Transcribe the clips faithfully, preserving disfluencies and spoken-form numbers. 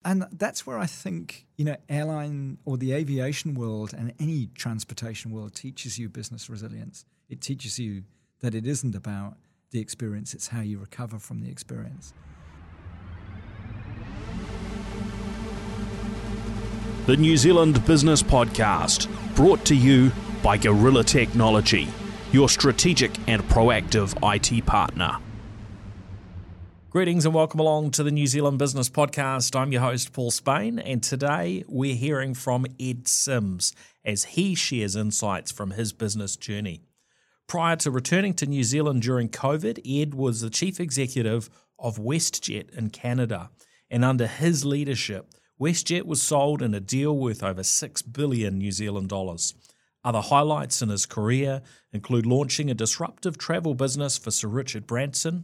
and that's where I think, you know, airline or the aviation world and any transportation world teaches you business resilience. It teaches you that it isn't about the experience, it's how you recover from the experience. The New Zealand Business Podcast, brought to you by Gorilla Technology, your strategic and proactive I T partner. Greetings and welcome along to the New Zealand Business Podcast. I'm your host, Paul Spain, and today we're hearing from Ed Sims as he shares insights from his business journey. Prior to returning to New Zealand during COVID, Ed was the chief executive of WestJet in Canada, and under his leadership, WestJet was sold in a deal worth over six billion New Zealand dollars. Other highlights in his career include launching a disruptive travel business for Sir Richard Branson,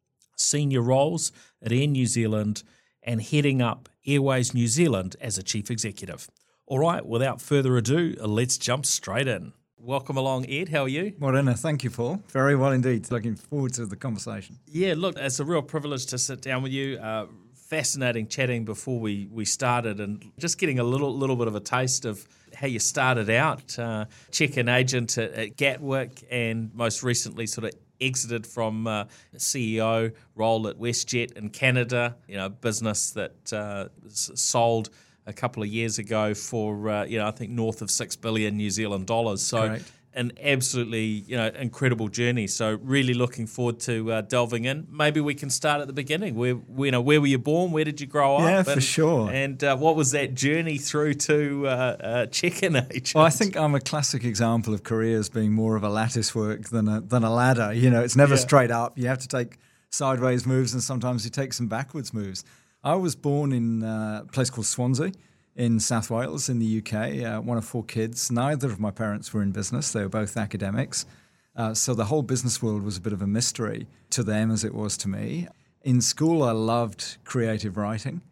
senior roles at Air New Zealand, and heading up Airways New Zealand as a chief executive. All right, without further ado, let's jump straight in. Welcome along, Ed. How are you? Morena, thank you, Paul. Very well indeed. Looking forward to the conversation. Yeah, look, it's a real privilege to sit down with you. Uh, fascinating chatting before we, we started and just getting a little little bit of a taste of how you started out, uh, check-in agent at, at Gatwick, and most recently sort of exited from uh, C E O role at WestJet in Canada, you know, business that uh, sold a couple of years ago for, uh, you know, I think north of six billion New Zealand dollars. So Correct. An absolutely, you know, incredible journey. So really looking forward to uh, delving in. Maybe we can start at the beginning. Where, you know, where were you born? Where did you grow up? Yeah, and, for sure. And uh, what was that journey through to uh, uh, check-in agent? Well, I think I'm a classic example of careers being more of a lattice work than a than a ladder. You know, it's never Yeah. straight up. You have to take sideways moves, and sometimes you take some backwards moves. I was born in uh, a place called Swansea in South Wales in the U K, uh, one of four kids. Neither of my parents were in business. They were both academics. Uh, so the whole business world was a bit of a mystery to them as it was to me. In school, I loved creative writing.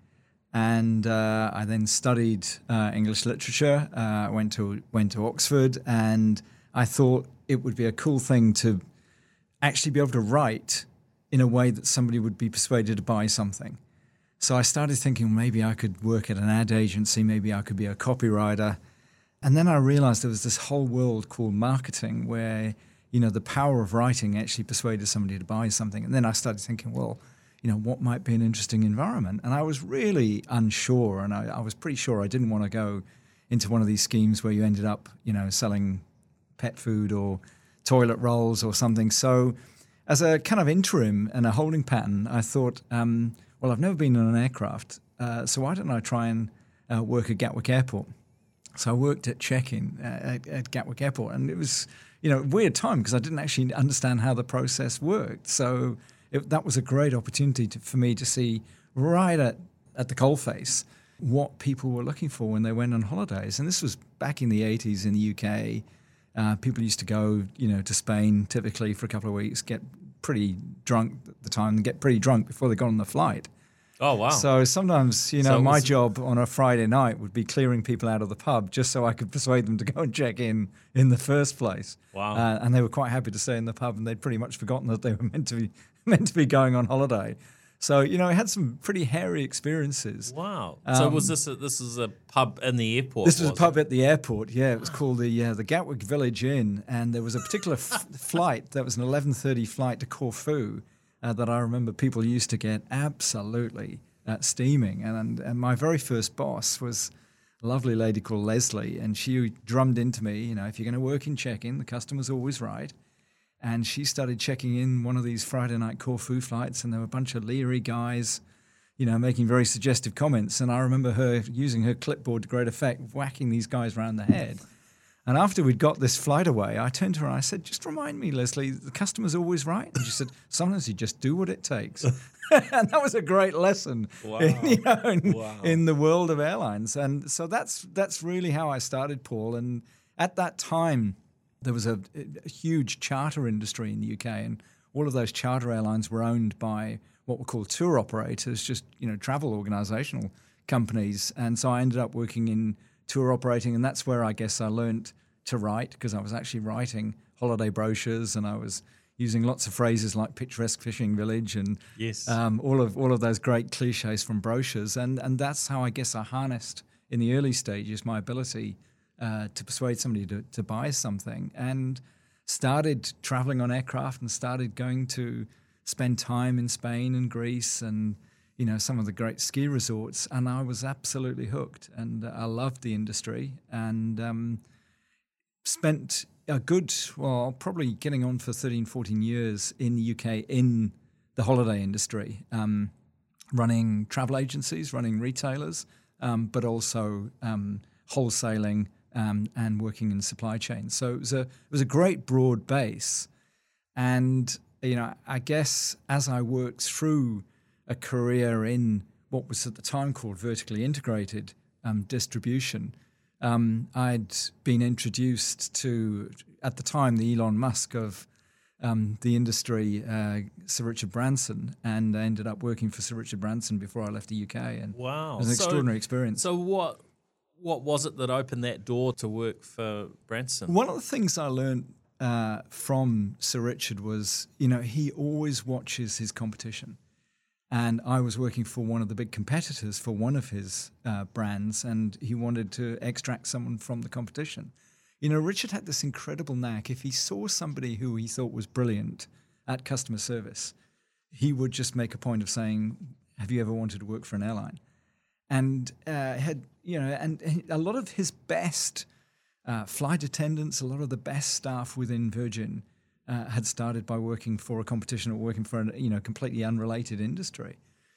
And uh, I then studied uh, English literature, uh, went to went to Oxford, and I thought it would be a cool thing to actually be able to write in a way that somebody would be persuaded to buy something. So I started thinking maybe I could work at an ad agency, maybe I could be a copywriter. And then I realized there was this whole world called marketing where, you know, the power of writing actually persuaded somebody to buy something. And then I started thinking, well, you know, what might be an interesting environment? And I was really unsure, and I, I was pretty sure I didn't want to go into one of these schemes where you ended up, you know, selling pet food or toilet rolls or something. So as a kind of interim and a holding pattern, I thought, um, well, I've never been in an aircraft, uh, so why don't I try and uh, work at Gatwick Airport? So I worked at check-in uh, at, at Gatwick Airport, and it was, you know, a weird time because I didn't actually understand how the process worked. So it, that was a great opportunity to, for me to see right at, at the coalface what people were looking for when they went on holidays. And this was back in the eighties in the U K. Uh, people used to go, you know, to Spain typically for a couple of weeks, get pretty drunk at the time and get pretty drunk before they got on the flight. Oh, wow. So sometimes, you know, So my was- job on a Friday night would be clearing people out of the pub just so I could persuade them to go and check in in the first place. Wow. Uh, and they were quite happy to stay in the pub, and they'd pretty much forgotten that they were meant to be meant to be going on holiday. So, you know, I had some pretty hairy experiences. Wow. So Um, was this a, this is a pub in the airport? This was a was pub it? at the airport, yeah. It was called the uh, the Gatwick Village Inn, and there was a particular f- flight that was an eleven thirty flight to Corfu uh, that I remember people used to get absolutely uh, steaming. And, and my very first boss was a lovely lady called Leslie, and she drummed into me, you know, if you're going to work in check-in, the customer's always right. And she started checking in one of these Friday night Corfu flights, and there were a bunch of leery guys, you know, making very suggestive comments. And I remember her using her clipboard to great effect, whacking these guys around the head. And after we'd got this flight away, I turned to her and I said, just remind me, Leslie, the customer's always right. And she said, sometimes you just do what it takes. And that was a great lesson Wow. in, you know, in, Wow. in the world of airlines. And so that's that's really how I started, Paul. And at that time, there was a, a huge charter industry in the U K, and all of those charter airlines were owned by what were called tour operators, just, you know, travel organizational companies. And so I ended up working in tour operating, and that's where I guess I learned to write, because I was actually writing holiday brochures, and I was, using lots of phrases like picturesque fishing village and Yes. um, all of all of those great cliches from brochures. And, and that's how I guess I harnessed in the early stages my ability uh, to persuade somebody to, to buy something, and started traveling on aircraft and started going to spend time in Spain and Greece and, you know, some of the great ski resorts. And I was absolutely hooked, and I loved the industry, and um, spent a good, well, probably getting on for thirteen, fourteen years in the U K in the holiday industry, um, running travel agencies, running retailers, um, but also um, wholesaling um, and working in supply chain. So it was a it was a great broad base. And, you know, I guess as I worked through a career in what was at the time called vertically integrated um, distribution, Um, I'd been introduced to, at the time, the Elon Musk of um, the industry, uh, Sir Richard Branson, and I ended up working for Sir Richard Branson before I left the U K. And Wow. it was an So- extraordinary experience. So what what was it that opened that door to work for Branson? One of the things I learned uh, from Sir Richard was, you know, he always watches his competition. And I was working for one of the big competitors for one of his uh, brands, and he wanted to extract someone from the competition. You know, Richard had this incredible knack. If he saw somebody who he thought was brilliant at customer service, he would just make a point of saying, "Have you ever wanted to work for an airline?" And uh, had you know, and a lot of his best uh, flight attendants, a lot of the best staff within Virgin Uh, had started by working for a competition or working for a you know completely unrelated industry.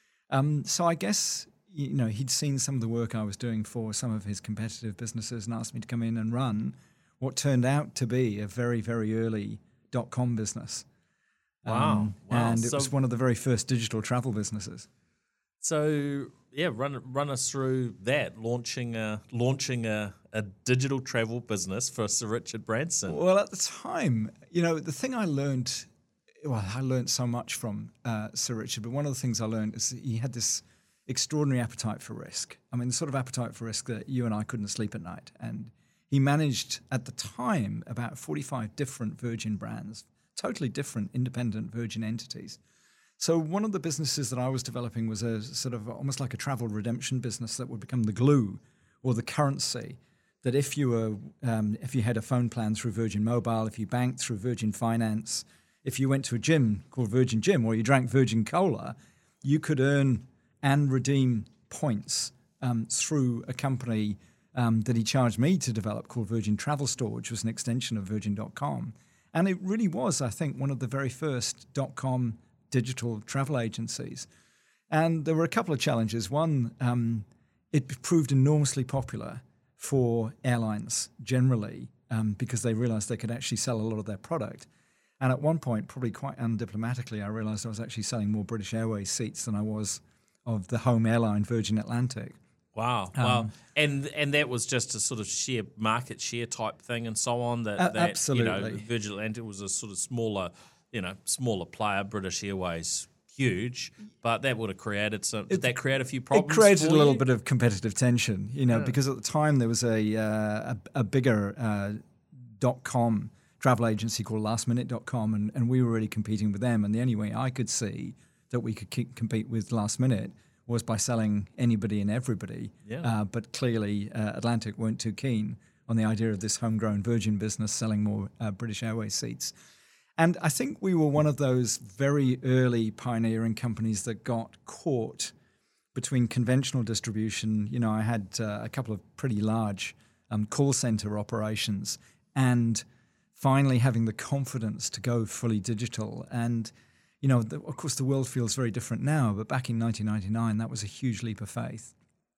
Um, so I guess you know he'd seen some of the work I was doing for some of his competitive businesses and asked me to come in and run what turned out to be a very very early dot-com business. Wow, Um, wow. And it So- was one of the very first digital travel businesses. So yeah, run run us through that launching a launching a, a digital travel business for Sir Richard Branson. Well, at the time, you know, the thing I learned, well, I learned so much from uh, Sir Richard, but one of the things I learned is that he had this extraordinary appetite for risk. I mean, the sort of appetite for risk that you and I couldn't sleep at night. And he managed, at the time, about forty-five different Virgin brands, totally different independent Virgin entities. So one of the businesses that I was developing was a sort of almost like a travel redemption business that would become the glue or the currency that if you were, um, if you had a phone plan through Virgin Mobile, if you banked through Virgin Finance, if you went to a gym called Virgin Gym or you drank Virgin Cola, you could earn and redeem points um, through a company um, that he charged me to develop called Virgin Travel Store, which was an extension of Virgin dot com. And it really was, I think, one of the very first dot-com digital travel agencies. And there were a couple of challenges. One, um, it proved enormously popular for airlines generally um, because they realized they could actually sell a lot of their product. And at one point, probably quite undiplomatically, I realized I was actually selling more British Airways seats than I was of the home airline, Virgin Atlantic. Wow, wow, and and that was just a sort of sheer market share type thing and so on. That, Uh, that absolutely. you know, Virgin Atlantic was a sort of smaller, you know, smaller player. British Airways huge, but that would have created some. Did that create a few problems? It created for a little you? bit of competitive tension, you know, because at the time there was a uh, a, a bigger uh, dot-com travel agency called last minute dot com, and, and we were already competing with them. And the only way I could see that we could keep, compete with Last Minute was by selling anybody and everybody. Yeah. Uh, but clearly uh, Atlantic weren't too keen on the idea of this homegrown Virgin business selling more uh, British Airways seats. And I think we were one of those very early pioneering companies that got caught between conventional distribution. You know, I had uh, a couple of pretty large um, call center operations and finally having the confidence to go fully digital. And, you know, the, of course, the world feels very different now, but back in nineteen ninety-nine, that was a huge leap of faith.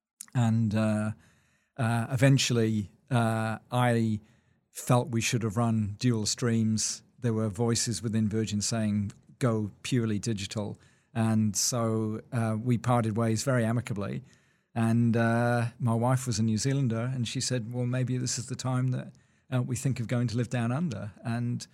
And uh, uh, eventually uh, I felt we should have run dual streams. There were voices within Virgin saying, go purely digital. And so uh, we parted ways very amicably. And uh, my wife was a New Zealander, and she said, well, maybe this is the time that uh, we think of going to live down under. And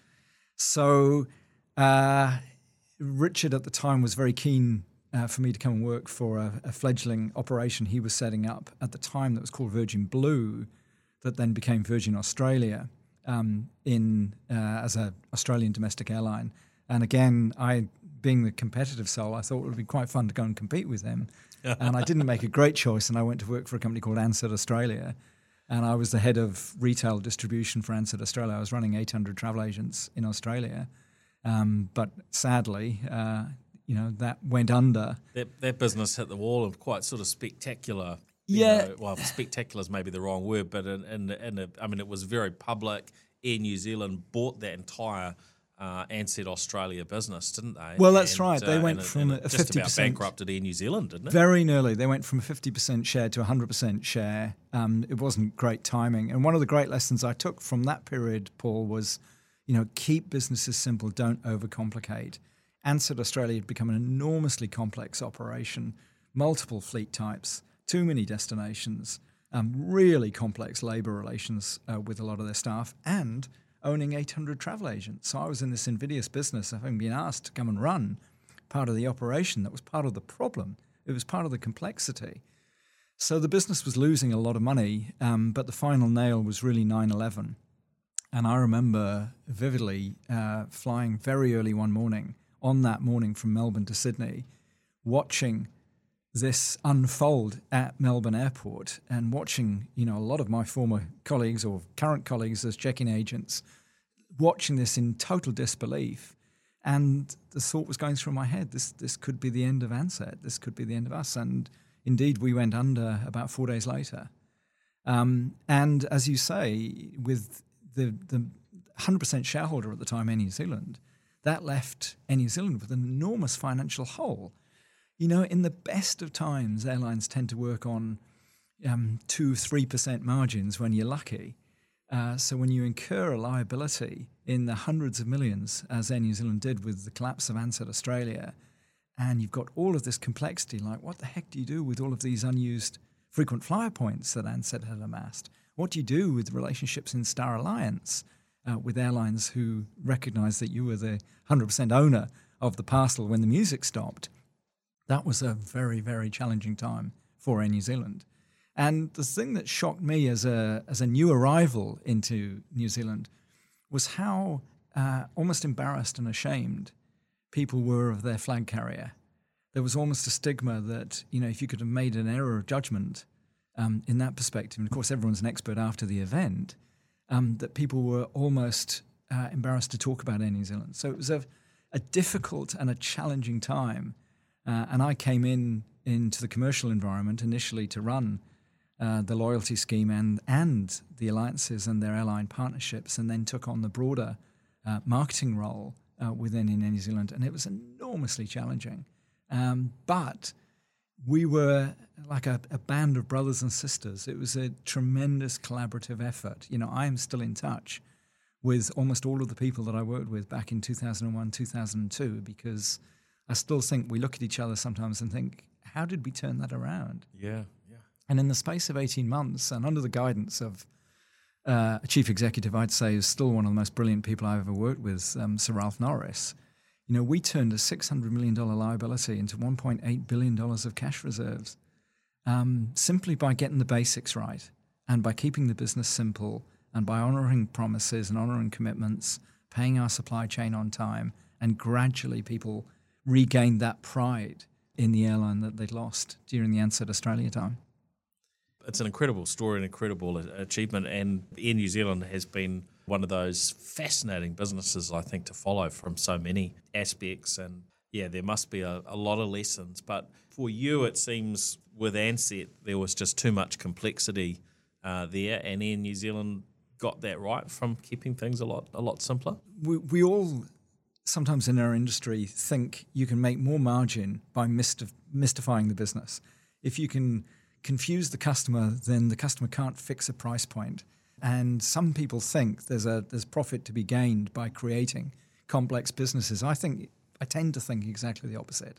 so uh, Richard at the time was very keen uh, for me to come and work for a, a fledgling operation he was setting up at the time that was called Virgin Blue, that then became Virgin Australia. Um, in uh, as an Australian domestic airline, And again, I, being the competitive soul, I thought it would be quite fun to go and compete with them. And I didn't make a great choice, and I went to work for a company called Ansett Australia. And I was the head of retail distribution for Ansett Australia. I was running eight hundred travel agents in Australia. Um, but sadly, uh, you know, that went under. That, that business hit the wall of quite sort of spectacular. Yeah. Know, well, spectacular is maybe the wrong word, but in, in, in a, I mean, it was very public. Air New Zealand bought that entire uh, Ansett Australia business, didn't they? Well, that's and, right. They uh, went and from it, a just fifty percent. Just about bankrupted Air New Zealand, didn't it? Very nearly. They went from a fifty percent share to a one hundred percent share. Um, it wasn't great timing. And one of the great lessons I took from that period, Paul, was, you know, keep businesses simple, don't overcomplicate. Ansett Australia had become an enormously complex operation, multiple fleet types, too many destinations, um, really complex labour relations uh, with a lot of their staff, and owning eight hundred travel agents. So I was in this invidious business of having been asked to come and run part of the operation that was part of the problem. It was part of the complexity. So the business was losing a lot of money, um, but the final nail was really nine eleven. And I remember vividly uh, flying very early one morning, on that morning from Melbourne to Sydney, watching this unfold at Melbourne Airport and watching, you know, a lot of my former colleagues or current colleagues as check-in agents, watching this in total disbelief. And the thought was going through my head, this this could be the end of Ansett. This could be the end of us. And indeed, we went under about four days later. Um, and as you say, with the, the one hundred percent shareholder at the time, Air New Zealand, that left Air New Zealand with an enormous financial hole. You know, in the best of times, airlines tend to work on um, two, three percent margins when you're lucky. Uh, so when you incur a liability in the hundreds of millions, as Air New Zealand did with the collapse of Ansett Australia, and you've got all of this complexity, like what the heck do you do with all of these unused frequent flyer points that Ansett had amassed? What do you do with relationships in Star Alliance uh, with airlines who recognize that you were the one hundred percent owner of the parcel when the music stopped? That was a very, very challenging time for Air New Zealand. And the thing that shocked me as a as a new arrival into New Zealand was how uh, almost embarrassed and ashamed people were of their flag carrier. There was almost a stigma that, you know, if you could have made an error of judgment um, in that perspective, and of course everyone's an expert after the event, um, that people were almost uh, embarrassed to talk about Air New Zealand. So it was a, a difficult and a challenging time. Uh, and I came in into the commercial environment initially to run uh, the loyalty scheme and and the alliances and their airline partnerships, and then took on the broader uh, marketing role uh, within in New Zealand, and it was enormously challenging. Um, but we were like a, a band of brothers and sisters. It was a tremendous collaborative effort. You know, I am still in touch with almost all of the people that I worked with back in two thousand one, two thousand two, because I still think we look at each other sometimes and think, how did we turn that around? Yeah, yeah. And in the space of eighteen months, and under the guidance of uh, a chief executive, I'd say is still one of the most brilliant people I've ever worked with, um, Sir Ralph Norris, you know, we turned a six hundred million dollars liability into one point eight billion dollars of cash reserves um, simply by getting the basics right and by keeping the business simple and by honouring promises and honouring commitments, paying our supply chain on time, and gradually people regained that pride in the airline that they'd lost during the Ansett Australia time. It's an incredible story, an incredible achievement, and Air New Zealand has been one of those fascinating businesses, I think, to follow from so many aspects. And yeah, there must be a, a lot of lessons. But for you, it seems with Ansett, there was just too much complexity uh, there, and Air New Zealand got that right from keeping things a lot a lot simpler. We, we all sometimes in our industry think you can make more margin by mystif- mystifying the business. If you can confuse the customer, then the customer can't fix a price point. And some people think there's a there's profit to be gained by creating complex businesses. I think I tend to think exactly the opposite.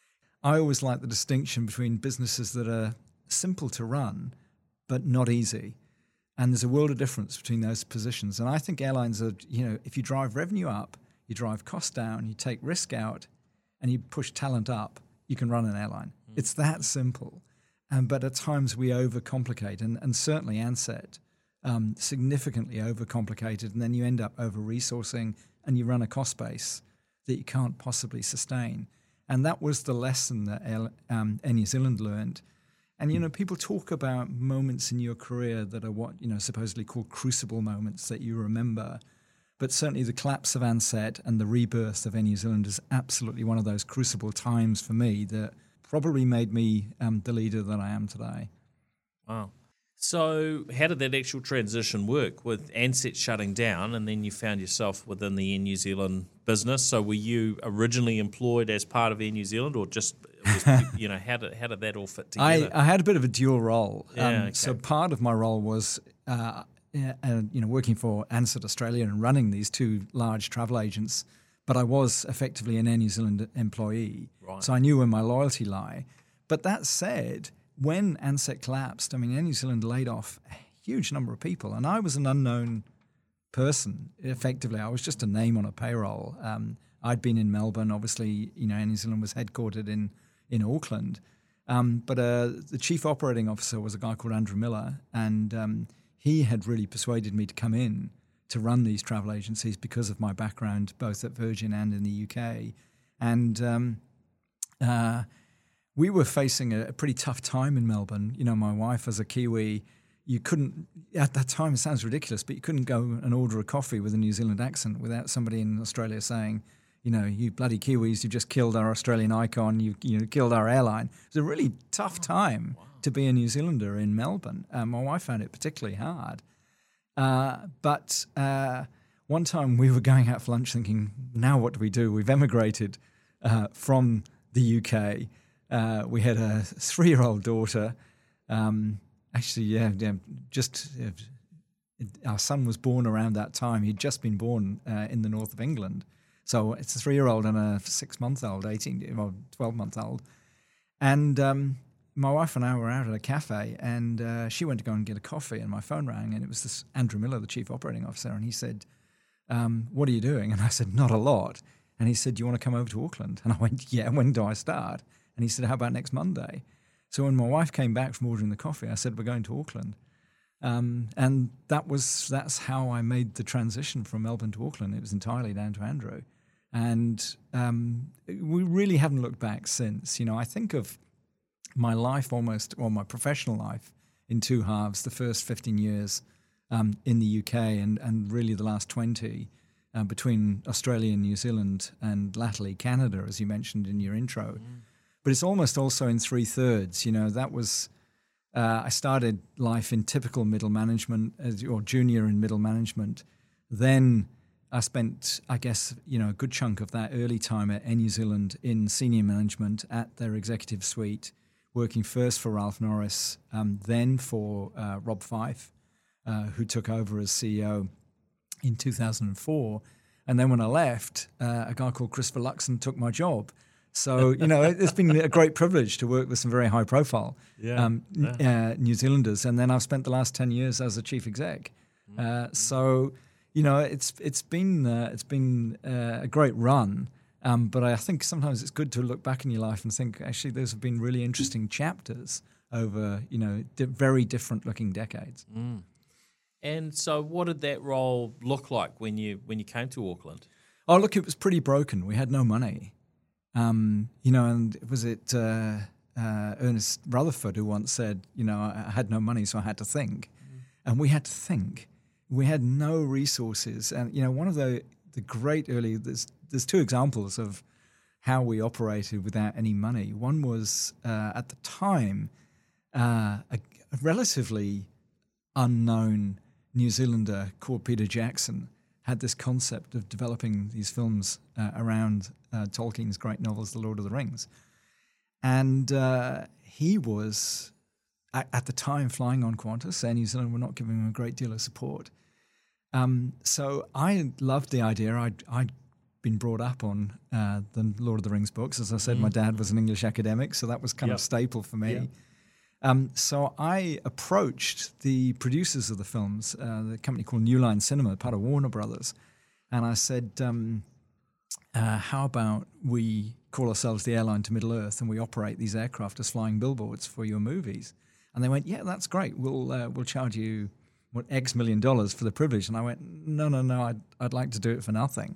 I always like the distinction between businesses that are simple to run but not easy. And there's a world of difference between those positions. And I think airlines are, you know, if you drive revenue up, you drive costs down, you take risk out, and you push talent up, you can run an airline. Mm. It's that simple. Um, but at times we overcomplicate, and, and certainly Ansett um, significantly overcomplicated, and then you end up over-resourcing and you run a cost base that you can't possibly sustain. And that was the lesson that um, Air New Zealand learned. And, you know, people talk about moments in your career that are what, you know, supposedly called crucible moments that you remember. But certainly the collapse of Ansett and the rebirth of Air New Zealand is absolutely one of those crucible times for me that probably made me um, the leader that I am today. Wow. So how did that actual transition work with Ansett shutting down and then you found yourself within the Air New Zealand business? So were you originally employed as part of Air New Zealand or just, was, you know, how did how did that all fit together? I, I had a bit of a dual role. Yeah, um, okay. So part of my role was, uh, uh, you know, working for Ansett Australia and running these two large travel agents, but I was effectively an Air New Zealand employee. Right. So I knew where my loyalty lay. But that said, when Ansett collapsed, I mean, Air New Zealand laid off a huge number of people, and I was an unknown person, effectively. I was just a name on a payroll. Um, I'd been in Melbourne. Obviously, you know, Air New Zealand was headquartered in, in Auckland. Um, but uh, the chief operating officer was a guy called Andrew Miller, and um, he had really persuaded me to come in to run these travel agencies because of my background, both at Virgin and in the U K. And um, uh, we were facing a, a pretty tough time in Melbourne. You know, my wife as a Kiwi, you couldn't, at that time, it sounds ridiculous, but you couldn't go and order a coffee with a New Zealand accent without somebody in Australia saying, you know, you bloody Kiwis, you just killed our Australian icon, you you know, killed our airline. It was a really tough time wow. to be a New Zealander in Melbourne. Uh, my wife found it particularly hard. Uh, but uh, one time we were going out for lunch thinking, now what do we do? We've emigrated uh, from the U K. Uh, we had a three-year-old daughter. Um, actually, yeah, yeah just uh, our son was born around that time. He'd just been born uh, in the north of England. So it's a three-year-old and a six-month-old, eighteen, well, twelve-month-old. And um, my wife and I were out at a cafe, and uh, she went to go and get a coffee, and my phone rang, and it was this Andrew Miller, the chief operating officer, and he said, um, what are you doing? And I said, not a lot. And he said, do you want to come over to Auckland? And I went, yeah, when do I start? And he said, how about next Monday? So when my wife came back from ordering the coffee, I said, we're going to Auckland. Um, and that was that's how I made the transition from Melbourne to Auckland. It was entirely down to Andrew. And um, we really haven't looked back since. You know, I think of my life almost, or my professional life, in two halves, the first fifteen years um, in the U K and, and really the last twenty uh, between Australia and New Zealand and latterly Canada, as you mentioned in your intro. Mm. But it's almost also in three thirds. You know, that was, uh, I started life in typical middle management as, or junior in middle management. Then I spent, I guess, you know, a good chunk of that early time at Air New Zealand in senior management at their executive suite, working first for Ralph Norris, um, then for uh, Rob Fyfe, uh, who took over as C E O in two thousand four. And then when I left, uh, a guy called Christopher Luxon took my job. So, you know, it's been a great privilege to work with some very high-profile yeah, um, yeah. Uh, New Zealanders. And then I've spent the last ten years as a chief exec. Uh, so, you know, it's it's been uh, it's been uh, a great run. Um, but I think sometimes it's good to look back in your life and think, actually, those have been really interesting chapters over, you know, di- very different-looking decades. Mm. And so, what did that role look like when you when you came to Auckland? Oh, look, it was pretty broken. We had no money. Um, you know, and was it uh, uh, Ernest Rutherford who once said, you know, I had no money, so I had to think. Mm. And we had to think. We had no resources. And, you know, one of the, the great early, there's, there's two examples of how we operated without any money. One was, uh, at the time, uh, a, a relatively unknown New Zealander called Peter Jackson had this concept of developing these films uh, around uh, Tolkien's great novels, The Lord of the Rings. And uh, he was, at, at the time, flying on Qantas, and New Zealand were not giving him a great deal of support. Um, so I loved the idea. I'd, I'd been brought up on uh, the Lord of the Rings books. As I said, mm. my dad was an English academic, so that was kind yep. of staple for me. Yep. Um, so I approached the producers of the films, uh, the company called New Line Cinema, part of Warner Brothers, and I said, um, uh, how about we call ourselves the Airline to Middle-earth and we operate these aircraft as flying billboards for your movies? And they went, yeah, that's great. We'll uh, we'll charge you what X million dollars for the privilege. And I went, no, no, no, I'd, I'd like to do it for nothing.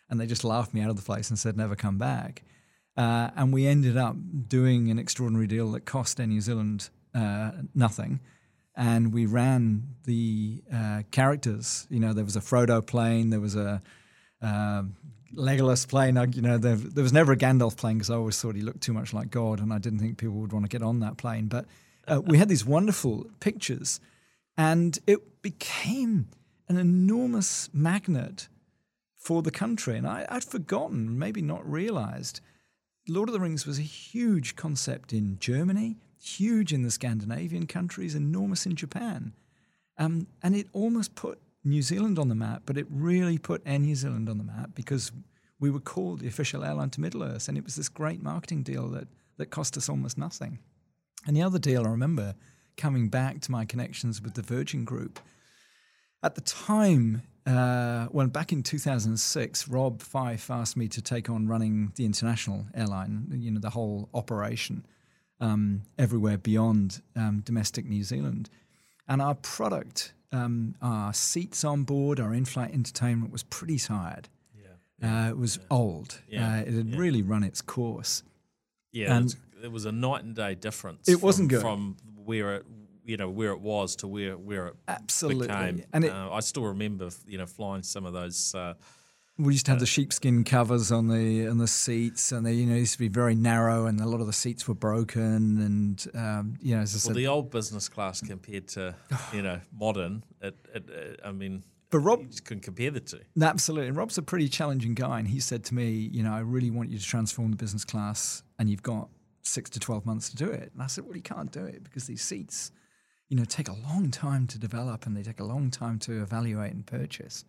and they just laughed me out of the place and said, never come back. Uh, and we ended up doing an extraordinary deal that cost Air New Zealand uh, nothing. And we ran the uh, characters. You know, there was a Frodo plane, there was a uh, Legolas plane. You know, there, there was never a Gandalf plane because I always thought he looked too much like God, and I didn't think people would want to get on that plane. But uh, we had these wonderful pictures, and it became an enormous magnet for the country. And I, I'd forgotten, maybe not realized, Lord of the Rings was a huge concept in Germany, huge in the Scandinavian countries, enormous in Japan. Um, and it almost put New Zealand on the map, but it really put Air New Zealand on the map because we were called the official airline to Middle-earth, and it was this great marketing deal that, that cost us almost nothing. And the other deal, I remember coming back to my connections with the Virgin Group. At the time, uh, well, back in two thousand six, Rob Fife asked me to take on running the international airline, you know, the whole operation um, everywhere beyond um, domestic New Zealand. And our product, um, our seats on board, our in-flight entertainment was pretty tired. Yeah, uh, it was yeah. old. Yeah. Uh, it had yeah. really run its course. Yeah, and it was, it was a night and day difference. It from, wasn't good from where it, you know, where it was to where where it absolutely became. And it, uh, I still remember, you know, flying some of those. Uh, we used to have uh, the sheepskin covers on the on the seats, and they, you know, used to be very narrow, and a lot of the seats were broken, and um, you know, as I said, well, the old business class compared to you know modern, it, it, it I mean. But Rob, you just couldn't compare the two. Absolutely. Rob's a pretty challenging guy, and he said to me, you know, I really want you to transform the business class, and you've got six to twelve months to do it. And I said, well, you can't do it because these seats, you know, take a long time to develop, and they take a long time to evaluate and purchase.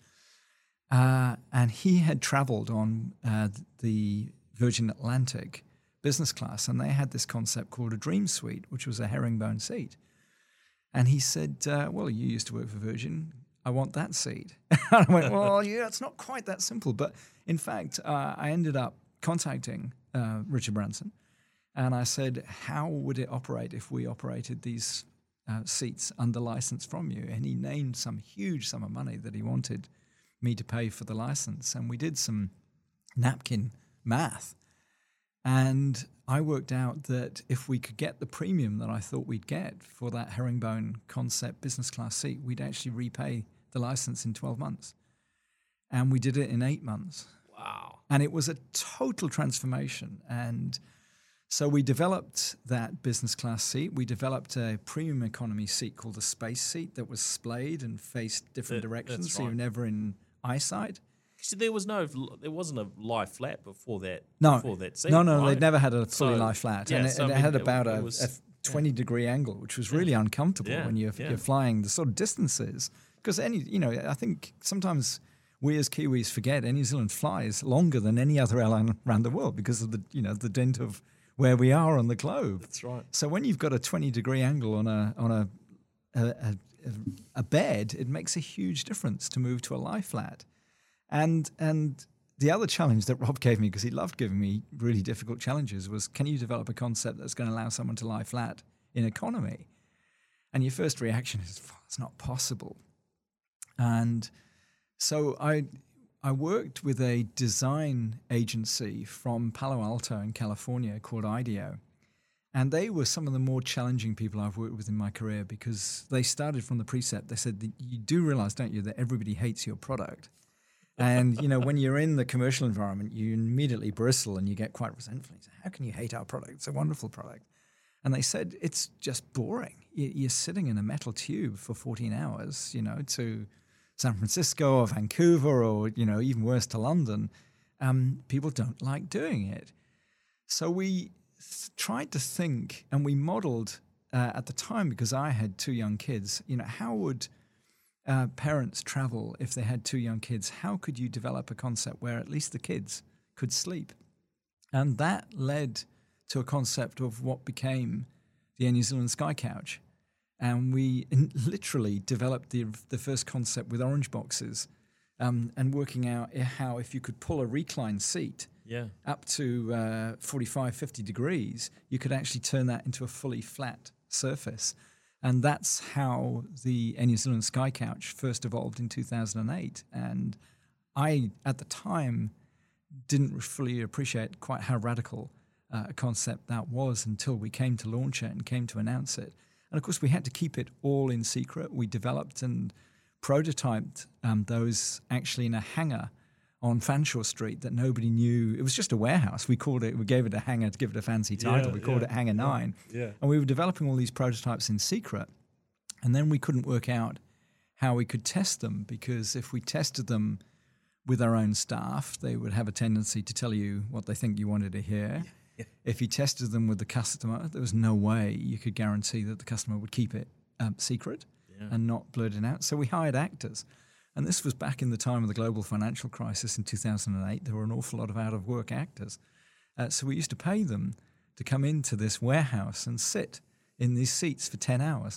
Uh, and he had traveled on uh, the Virgin Atlantic business class, and they had this concept called a Dream Suite, which was a herringbone seat. And he said, uh, well, you used to work for Virgin. I want that seat. I went, well, yeah, it's not quite that simple. But in fact, uh, I ended up contacting uh, Richard Branson, and I said, how would it operate if we operated these uh, seats under license from you? And he named some huge sum of money that he wanted me to pay for the license. And we did some napkin math. And I worked out that if we could get the premium that I thought we'd get for that herringbone concept business class seat, we'd actually repay the license in twelve months. And we did it in eight months. Wow. And it was a total transformation. And so we developed that business class seat. We developed a premium economy seat called the Space Seat that was splayed and faced different that, directions, so right. you're never in eyesight. So there was no, there wasn't a lie flat before that. No, before that seat, no, no, right? They'd never had a fully so, lie flat, yeah, and it, so it I mean, had it, about it a, was, a twenty yeah. degree angle, which was really yeah. uncomfortable yeah. when you're, yeah. you're flying the sort of distances. Because any, you know, I think sometimes we as Kiwis forget Air New Zealand flies longer than any other airline around the world because of the, you know, the dint of where we are on the globe. That's right. So when you've got a twenty degree angle on a on a a, a a bed, it makes a huge difference to move to a lie flat. And and the other challenge that Rob gave me, because he loved giving me really difficult challenges, was can you develop a concept that's going to allow someone to lie flat in economy? And your first reaction is, well, it's not possible. And so I I worked with a design agency from Palo Alto in California called IDEO. And they were some of the more challenging people I've worked with in my career because they started from the precept. They said, you do realize, don't you, that everybody hates your product. And, you know, when you're in the commercial environment, you immediately bristle and you get quite resentful. You say, how can you hate our product? It's a wonderful product. And they said, it's just boring. You're sitting in a metal tube for fourteen hours, you know, to San Francisco or Vancouver or, you know, even worse to London. Um, people don't like doing it. So we th- tried to think, and we modeled uh, at the time, because I had two young kids, you know, how would uh, parents travel if they had two young kids? How could you develop a concept where at least the kids could sleep? And that led to a concept of what became the Air New Zealand Sky Couch. And we in, literally developed the the first concept with orange boxes um, and working out how if you could pull a recline seat yeah. up to uh, forty-five, fifty degrees, you could actually turn that into a fully flat surface. And that's how the Air New Zealand Sky Couch first evolved in two thousand eight. And I, at the time, didn't fully appreciate quite how radical uh, a concept that was until we came to launch it and came to announce it. And of course, we had to keep it all in secret. We developed and prototyped um, those actually in a hangar on Fanshawe Street that nobody knew. It was just a warehouse. We called it, we gave it a hangar to give it a fancy title. Yeah, we called yeah, it Hangar yeah, nine. Yeah. And we were developing all these prototypes in secret. And then we couldn't work out how we could test them, because if we tested them with our own staff, they would have a tendency to tell you what they think you wanted to hear. Yeah, yeah. If you tested them with the customer, there was no way you could guarantee that the customer would keep it um, secret yeah. and not blurt it out. So we hired actors. And this was back in the time of the global financial crisis in two thousand eight. There were an awful lot of out-of-work actors. Uh, so we used to pay them to come into this warehouse and sit in these seats for ten hours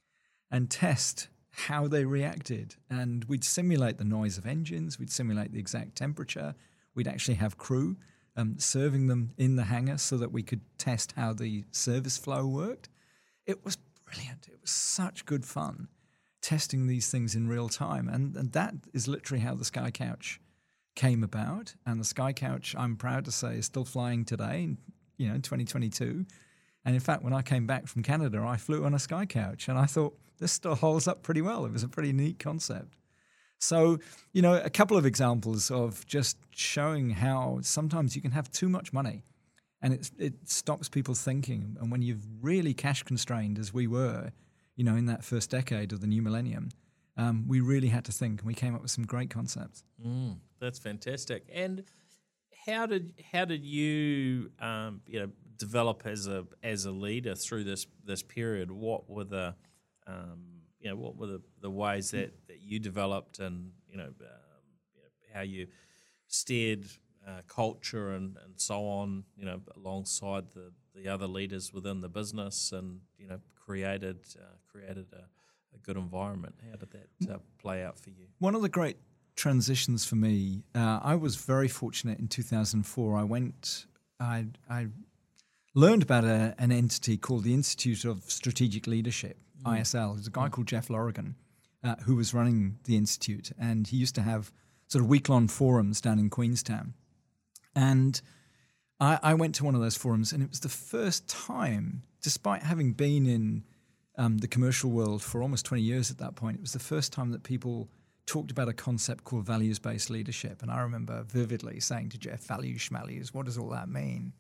and test how they reacted. And we'd simulate the noise of engines. We'd simulate the exact temperature. We'd actually have crew um, serving them in the hangar so that we could test how the service flow worked. It was brilliant. It was such good fun testing these things in real time. And, and that is literally how the Sky Couch came about. And the Sky Couch, I'm proud to say, is still flying today, in, you know, in twenty twenty-two. And in fact, when I came back from Canada, I flew on a Sky Couch, and I thought, this still holds up pretty well. It was a pretty neat concept. So, you know, a couple of examples of just showing how sometimes you can have too much money and it, it stops people thinking. And when you're really cash constrained, as we were, you know, in that first decade of the new millennium, um, we really had to think, and we came up with some great concepts. Mm, that's fantastic. And how did how did you um, you know develop as a as a leader through this this period? What were the um, you know what were the, the ways that, that you developed, and you know, um, you know how you steered uh, culture and, and so on, you know, alongside the, the other leaders within the business, and you know created uh, created a, a good environment. How did that uh, play out for you? One of the great transitions for me, uh, I was very fortunate in two thousand four. I went, I, I learned about a, an entity called the Institute of Strategic Leadership, mm. I S L. There's a guy mm. called Jeff Lorigan uh, who was running the Institute, and he used to have sort of week-long forums down in Queenstown. And I, I went to one of those forums, and it was the first time, despite having been in um, the commercial world for almost twenty years at that point, it was the first time that people talked about a concept called values-based leadership. And I remember vividly saying to Jeff, values, schmalues, what does all that mean?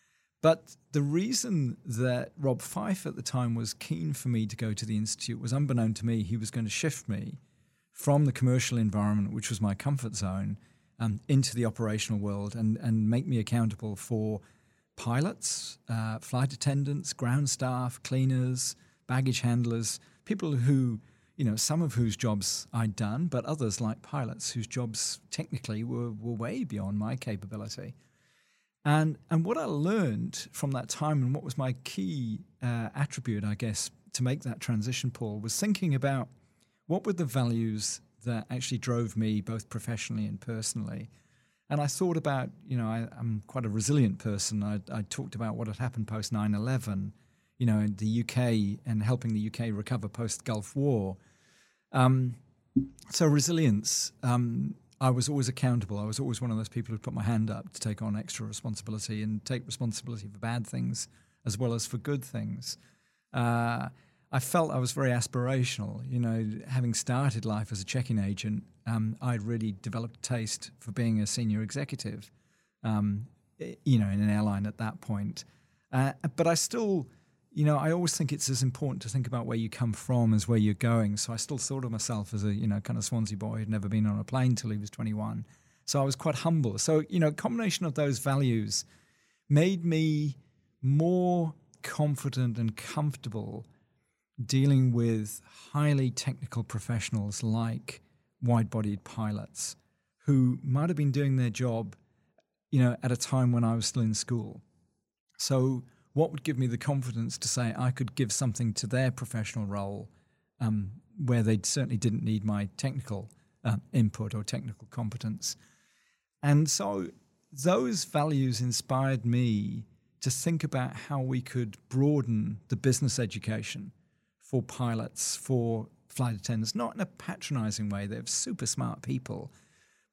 But the reason that Rob Fife at the time was keen for me to go to the Institute was, unbeknown to me, he was going to shift me from the commercial environment, which was my comfort zone, um, into the operational world, and, and make me accountable for pilots, uh, flight attendants, ground staff, cleaners, baggage handlers, people who, you know, some of whose jobs I'd done, but others like pilots whose jobs technically were, were way beyond my capability. And and what I learned from that time, and what was my key uh, attribute, I guess, to make that transition, Paul, was thinking about what were the values that actually drove me both professionally and personally. And I thought about, you know, I, I'm quite a resilient person. I, I talked about what had happened post nine eleven, you know, in the U K and helping the U K recover post-Gulf War. Um, so resilience, um, I was always accountable. I was always one of those people who put my hand up to take on extra responsibility and take responsibility for bad things as well as for good things. Uh, I felt I was very aspirational. You know, having started life as a check-in agent, um, I'd really developed a taste for being a senior executive, um, you know, in an airline at that point. Uh, but I still... You know, I always think it's as important to think about where you come from as where you're going. So I still thought of myself as a, you know, kind of Swansea boy who'd never been on a plane till he was twenty-one. So I was quite humble. So, you know, a combination of those values made me more confident and comfortable dealing with highly technical professionals like wide-bodied pilots who might have been doing their job, you know, at a time when I was still in school. So what would give me the confidence to say I could give something to their professional role um, where they certainly didn't need my technical uh, input or technical competence? And so those values inspired me to think about how we could broaden the business education for pilots, for flight attendants, not in a patronizing way. They're super smart people,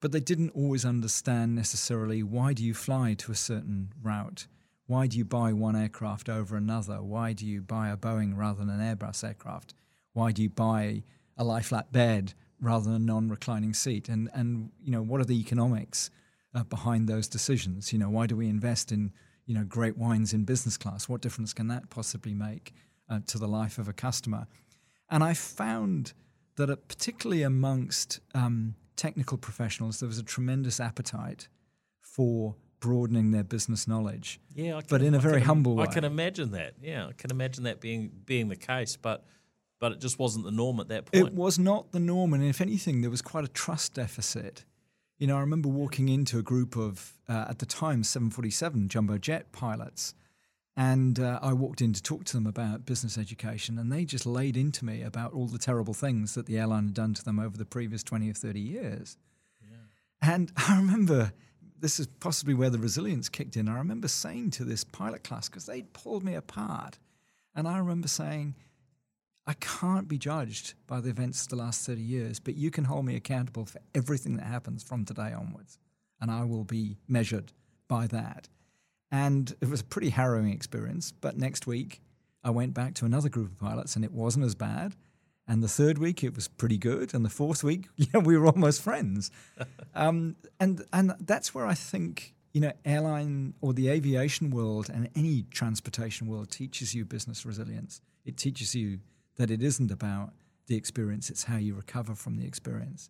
but they didn't always understand necessarily why do you fly to a certain route? Why do you buy one aircraft over another? Why do you buy a Boeing rather than an Airbus aircraft? Why do you buy a lie-flat bed rather than a non-reclining seat? And, and you know, what are the economics uh, behind those decisions? You know, why do we invest in, you know, great wines in business class? What difference can that possibly make uh, to the life of a customer? And I found that uh, particularly amongst um, technical professionals, there was a tremendous appetite for broadening their business knowledge. Yeah, I can, but in a very can, humble way. I can imagine that. Yeah, I can imagine that being being the case, but but it just wasn't the norm at that point. It was not the norm, and if anything, there was quite a trust deficit. You know, I remember walking into a group of, uh, at the time, seven forty-seven jumbo jet pilots, and uh, I walked in to talk to them about business education, and they just laid into me about all the terrible things that the airline had done to them over the previous twenty or thirty years. Yeah. And I remember, this is possibly where the resilience kicked in, I remember saying to this pilot class, because they'd pulled me apart, and I remember saying, I can't be judged by the events of the last thirty years, but you can hold me accountable for everything that happens from today onwards, and I will be measured by that. And it was a pretty harrowing experience, but next week I went back to another group of pilots and it wasn't as bad. And the third week it was pretty good. And the fourth week, yeah, we were almost friends. um, and and that's where I think, you know, airline or the aviation world and any transportation world teaches you business resilience. It teaches you that it isn't about the experience, it's how you recover from the experience.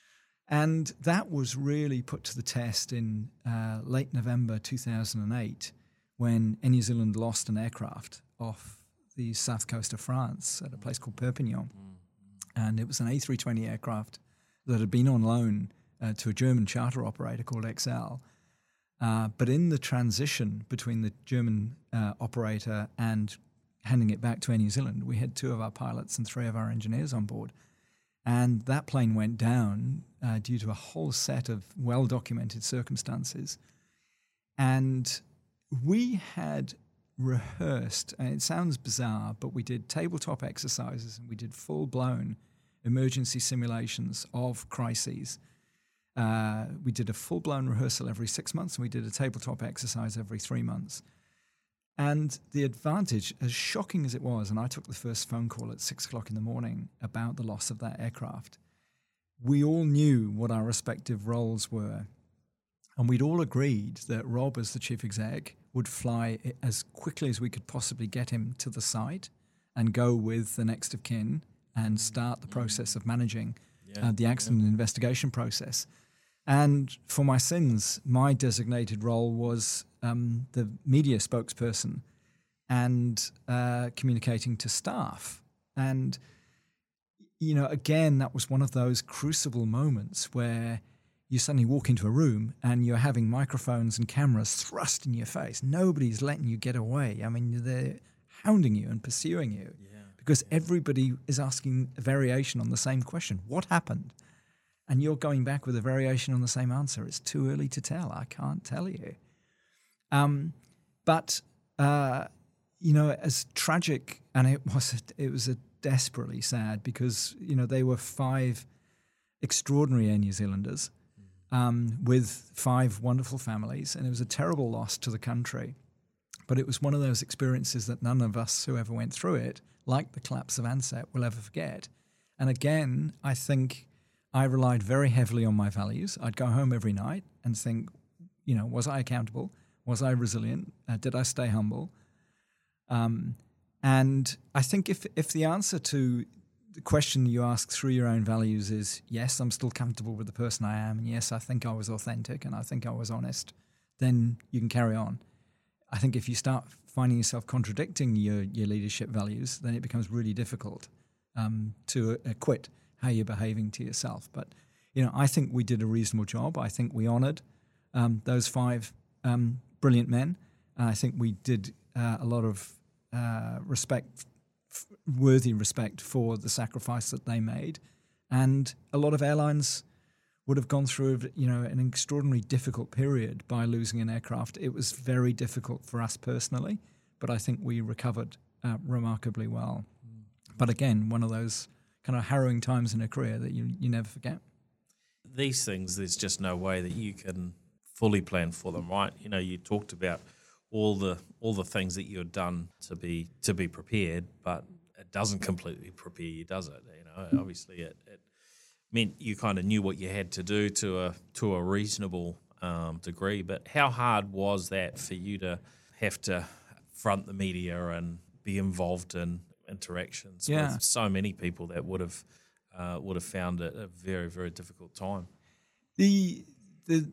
And that was really put to the test in uh, late November two thousand eight when Air New Zealand lost an aircraft off the south coast of France at a place called Perpignan. And it was an A three twenty aircraft that had been on loan uh, to a German charter operator called X L. Uh, but in the transition between the German uh, operator and handing it back to Air New Zealand, we had two of our pilots and three of our engineers on board. And that plane went down uh, due to a whole set of well-documented circumstances. And we had rehearsed, and it sounds bizarre, but we did tabletop exercises and we did full-blown emergency simulations of crises. Uh, we did a full-blown rehearsal every six months and we did a tabletop exercise every three months. And the advantage, as shocking as it was, and I took the first phone call at six o'clock in the morning about the loss of that aircraft, we all knew what our respective roles were. And we'd all agreed that Rob, as the chief exec, would fly as quickly as we could possibly get him to the site and go with the next of kin and start the process of managing yeah, uh, the accident yeah. investigation process. And for my sins, my designated role was um, the media spokesperson and uh, communicating to staff. And, you know, again, that was one of those crucible moments where you suddenly walk into a room and you're having microphones and cameras thrust in your face. Nobody's letting you get away. I mean, they're hounding you and pursuing you yeah. because yeah. everybody is asking a variation on the same question. What happened? And you're going back with a variation on the same answer. It's too early to tell. I can't tell you. Um, but, uh, you know, as tragic, and it was, a, it was a desperately sad because, you know, they were five extraordinary Air New Zealanders um, with five wonderful families, and it was a terrible loss to the country. But it was one of those experiences that none of us who ever went through it, like the collapse of Ansett, will ever forget. And again, I think I relied very heavily on my values. I'd go home every night and think, you know, was I accountable? Was I resilient? Uh, did I stay humble? Um, and I think if if the answer to the question you ask through your own values is, yes, I'm still comfortable with the person I am, and yes, I think I was authentic and I think I was honest, then you can carry on. I think if you start finding yourself contradicting your, your leadership values, then it becomes really difficult um, to acquit how you're behaving to yourself. But, you know, I think we did a reasonable job. I think we honored um, those five um, brilliant men. And I think we did uh, a lot of uh, respect, f- worthy respect for the sacrifice that they made. And a lot of airlines would have gone through, you know, an extraordinarily difficult period by losing an aircraft. It was very difficult for us personally, but I think we recovered uh, remarkably well. Mm. But again, one of those kind of harrowing times in a career that you, you never forget. these things, there's just no way that you can fully plan for them, right? You know, you talked about all the all the things that you've done to be to be prepared, but it doesn't completely prepare you, does it? You know, obviously it, it meant you kind of knew what you had to do to a to a reasonable um, degree. But how hard was that for you to have to front the media and be involved in interactions Yeah. with so many people that would have uh, would have found it a very, very difficult time? The the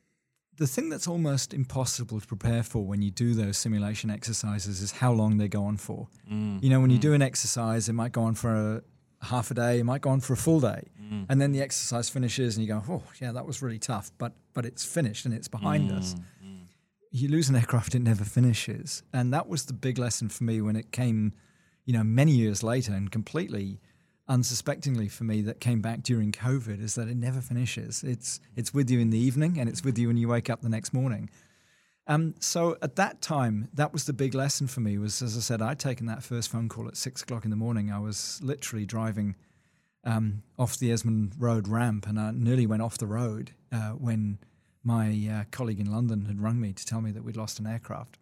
the thing that's almost impossible to prepare for when you do those simulation exercises is how long they go on for. Mm. You know, when mm. you do an exercise, it might go on for a half a day, it might go on for a full day, Mm. and then the exercise finishes, and you go, "Oh, yeah, that was really tough," but but it's finished and it's behind Mm. us. Mm. You lose an aircraft, it never finishes, and that was the big lesson for me when it came, you know, many years later, and completely unsuspectingly for me that came back during COVID, is that it never finishes. It's it's with you in the evening and it's with you when you wake up the next morning. Um, so at that time, that was the big lesson for me was, as I said, I'd taken that first phone call at six o'clock in the morning. I was literally driving um, off the Esmond Road ramp and I nearly went off the road uh, when my uh, colleague in London had rung me to tell me that we'd lost an aircraft.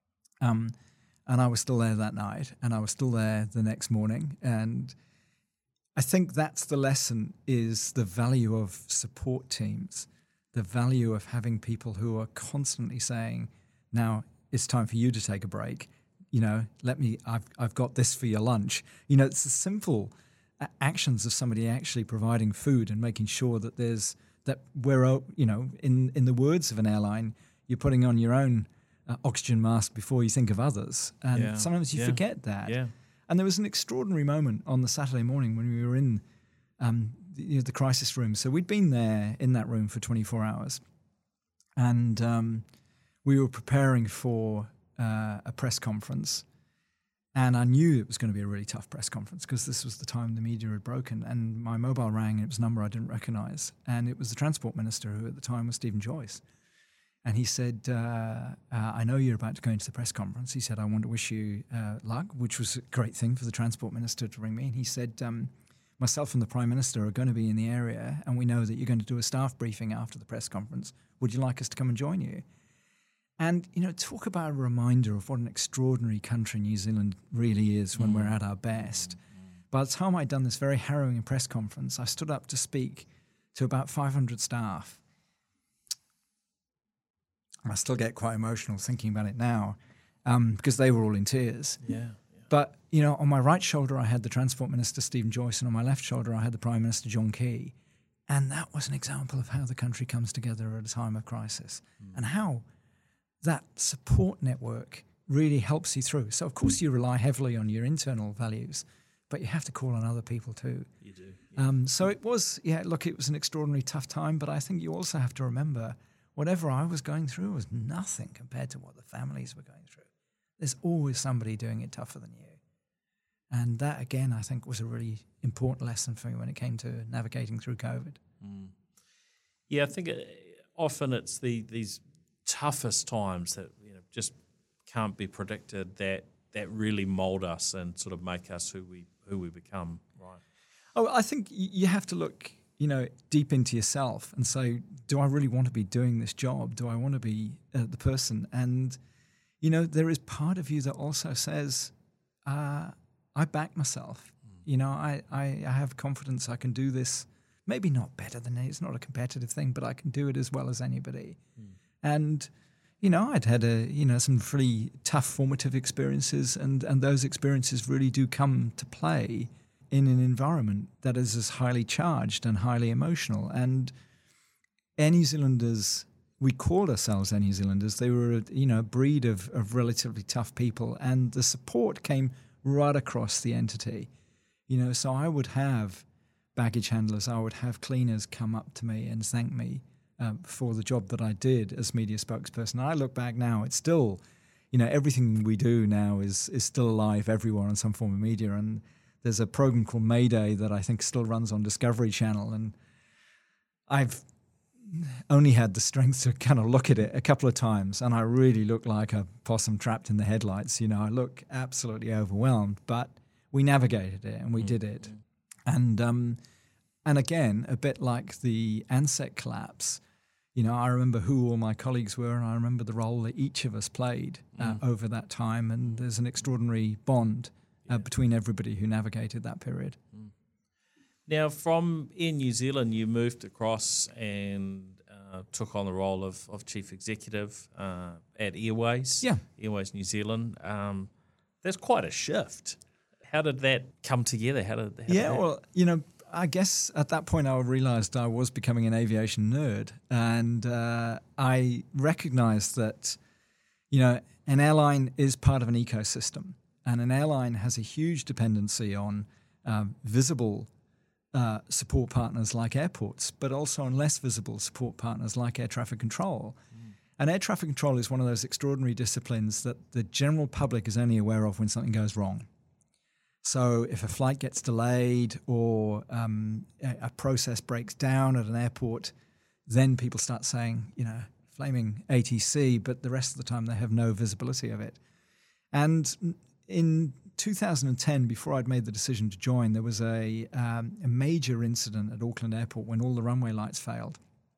Um, and I was still there that night and I was still there the next morning. And I think that's the lesson, is the value of support teams, the value of having people who are constantly saying, now it's time for you to take a break. You know, let me, I've, I've got this for your lunch. You know, it's the simple actions of somebody actually providing food and making sure that there's, that we're, you know, in, in the words of an airline, you're putting on your own uh, oxygen mask before you think of others. And Yeah. sometimes you Yeah. forget that. Yeah. And there was an extraordinary moment on the Saturday morning when we were in um, the, you know, the crisis room. So we'd been there in that room for twenty-four hours. And um, we were preparing for uh, a press conference. And I knew it was going to be a really tough press conference because this was the time the media had broken. And my mobile rang, and it was a number I didn't recognize. And it was the Transport Minister, who at the time was Stephen Joyce. And he said, uh, uh, I know you're about to go into the press conference. He said, I want to wish you uh, luck, which was a great thing for the Transport Minister to ring me. And he said, um, myself and the Prime Minister are going to be in the area, and we know that you're going to do a staff briefing after the press conference. Would you like us to come and join you? And, you know, talk about a reminder of what an extraordinary country New Zealand really is when mm. we're at our best. Mm. By the time I'd done this very harrowing press conference, I stood up to speak to about five hundred staff. I still get quite emotional thinking about it now um, because they were all in tears. Yeah, yeah. But, you know, on my right shoulder, I had the Transport Minister, Stephen Joyce, and on my left shoulder, I had the Prime Minister, John Key. And that was an example of how the country comes together at a time of crisis mm. and how that support network really helps you through. So, of course, you rely heavily on your internal values, but you have to call on other people too. You do. Yeah. Um, so it was, yeah, look, it was an extraordinarily tough time, but I think you also have to remember whatever I was going through was nothing compared to what the families were going through. There's always somebody doing it tougher than you. And that, again, I think was a really important lesson for me when it came to navigating through COVID. Mm. Yeah, I think it, often it's the these toughest times that, you know, just can't be predicted that that really mold us and sort of make us who we who we become. Right. Oh, I think you have to look, you know, deep into yourself and say, do I really want to be doing this job? Do I want to be uh, the person? And, you know, there is part of you that also says, uh, I back myself. Mm. You know, I, I, I have confidence I can do this. Maybe not better than it. It's not a competitive thing, but I can do it as well as anybody. Mm. And, you know, I'd had a, you know, some really tough formative experiences, and, and those experiences really do come to play in an environment that is as highly charged and highly emotional. And Air New Zealanders, we called ourselves Air New Zealanders. They were, a, you know, a breed of, of relatively tough people, and the support came right across the entity. You know, so I would have baggage handlers, I would have cleaners come up to me and thank me um, for the job that I did as media spokesperson. I look back now, it's still, you know, everything we do now is is still alive everywhere on some form of media. And there's a program called Mayday that I think still runs on Discovery Channel, and I've only had the strength to kind of look at it a couple of times, and I really look like a possum trapped in the headlights. You know, I look absolutely overwhelmed, but we navigated it and we mm-hmm. did it. And um, and again, a bit like the Ansett collapse, you know, I remember who all my colleagues were, and I remember the role that each of us played uh, mm. over that time. And there's an extraordinary bond uh, yeah. between everybody who navigated that period. Mm. Now, from Air New Zealand, you moved across and uh, took on the role of, of chief executive uh, at Airways. Yeah, Airways New Zealand. Um, that's quite a shift. How did that come together? How did? How yeah, did that... well, you know. I guess at that point I realized I was becoming an aviation nerd, and uh, I recognized that, you know, an airline is part of an ecosystem, and an airline has a huge dependency on um, visible uh, support partners like airports, but also on less visible support partners like air traffic control. Mm. And air traffic control is one of those extraordinary disciplines that the general public is only aware of when something goes wrong. So if a flight gets delayed or um, a, a process breaks down at an airport, then people start saying, you know, flaming A T C, but the rest of the time they have no visibility of it. And in two thousand ten, before I'd made the decision to join, there was a, um, a major incident at Auckland Airport when all the runway lights failed.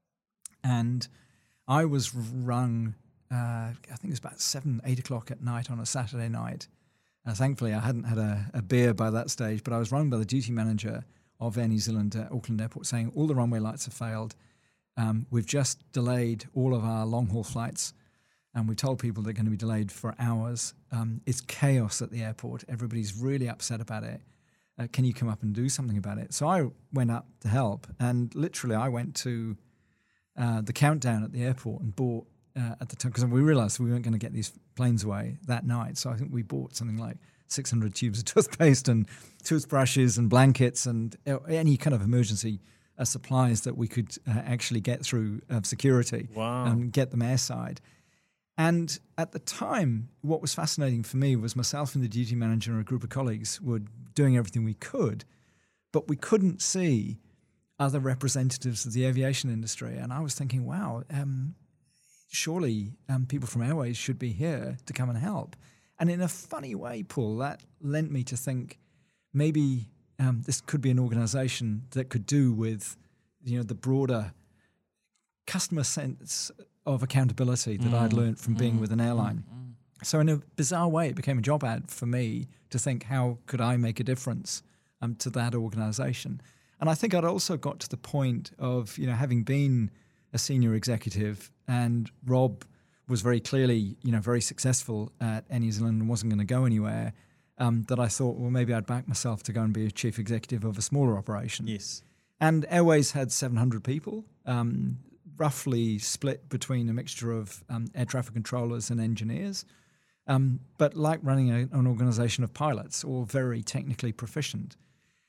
And I was rung, uh, I think it was about seven, eight o'clock at night on a Saturday night. Uh, thankfully, I hadn't had a, a beer by that stage, but I was rung by the duty manager of Air New Zealand at Auckland Airport saying all the runway lights have failed. Um, we've just delayed all of our long-haul flights, and we told people they're going to be delayed for hours. Um, it's chaos at the airport. Everybody's really upset about it. Uh, can you come up and do something about it? So I went up to help, and literally I went to uh, the countdown at the airport and bought Uh, at the time, because we realized we weren't going to get these planes away that night. So I think we bought something like six hundred tubes of toothpaste and toothbrushes and blankets and any kind of emergency uh, supplies that we could uh, actually get through uh, security wow. and get them airside. And at the time, what was fascinating for me was myself and the duty manager and a group of colleagues were doing everything we could, but we couldn't see other representatives of the aviation industry. And I was thinking, wow, um, surely um, people from Airways should be here to come and help. And in a funny way, Paul, that lent me to think maybe um, this could be an organization that could do with, you know, the broader customer sense of accountability that mm, I'd learned from mm, being with an airline. Mm, mm. So in a bizarre way, it became a job ad for me to think, how could I make a difference um, to that organization? And I think I'd also got to the point of, you know, having been a senior executive, and Rob was very clearly, you know, very successful at Air New Zealand and wasn't going to go anywhere, um, that I thought, well, maybe I'd back myself to go and be a chief executive of a smaller operation. Yes. And Airways had seven hundred people, um, roughly split between a mixture of um, air traffic controllers and engineers. Um, but like running a, an organization of pilots, all very technically proficient.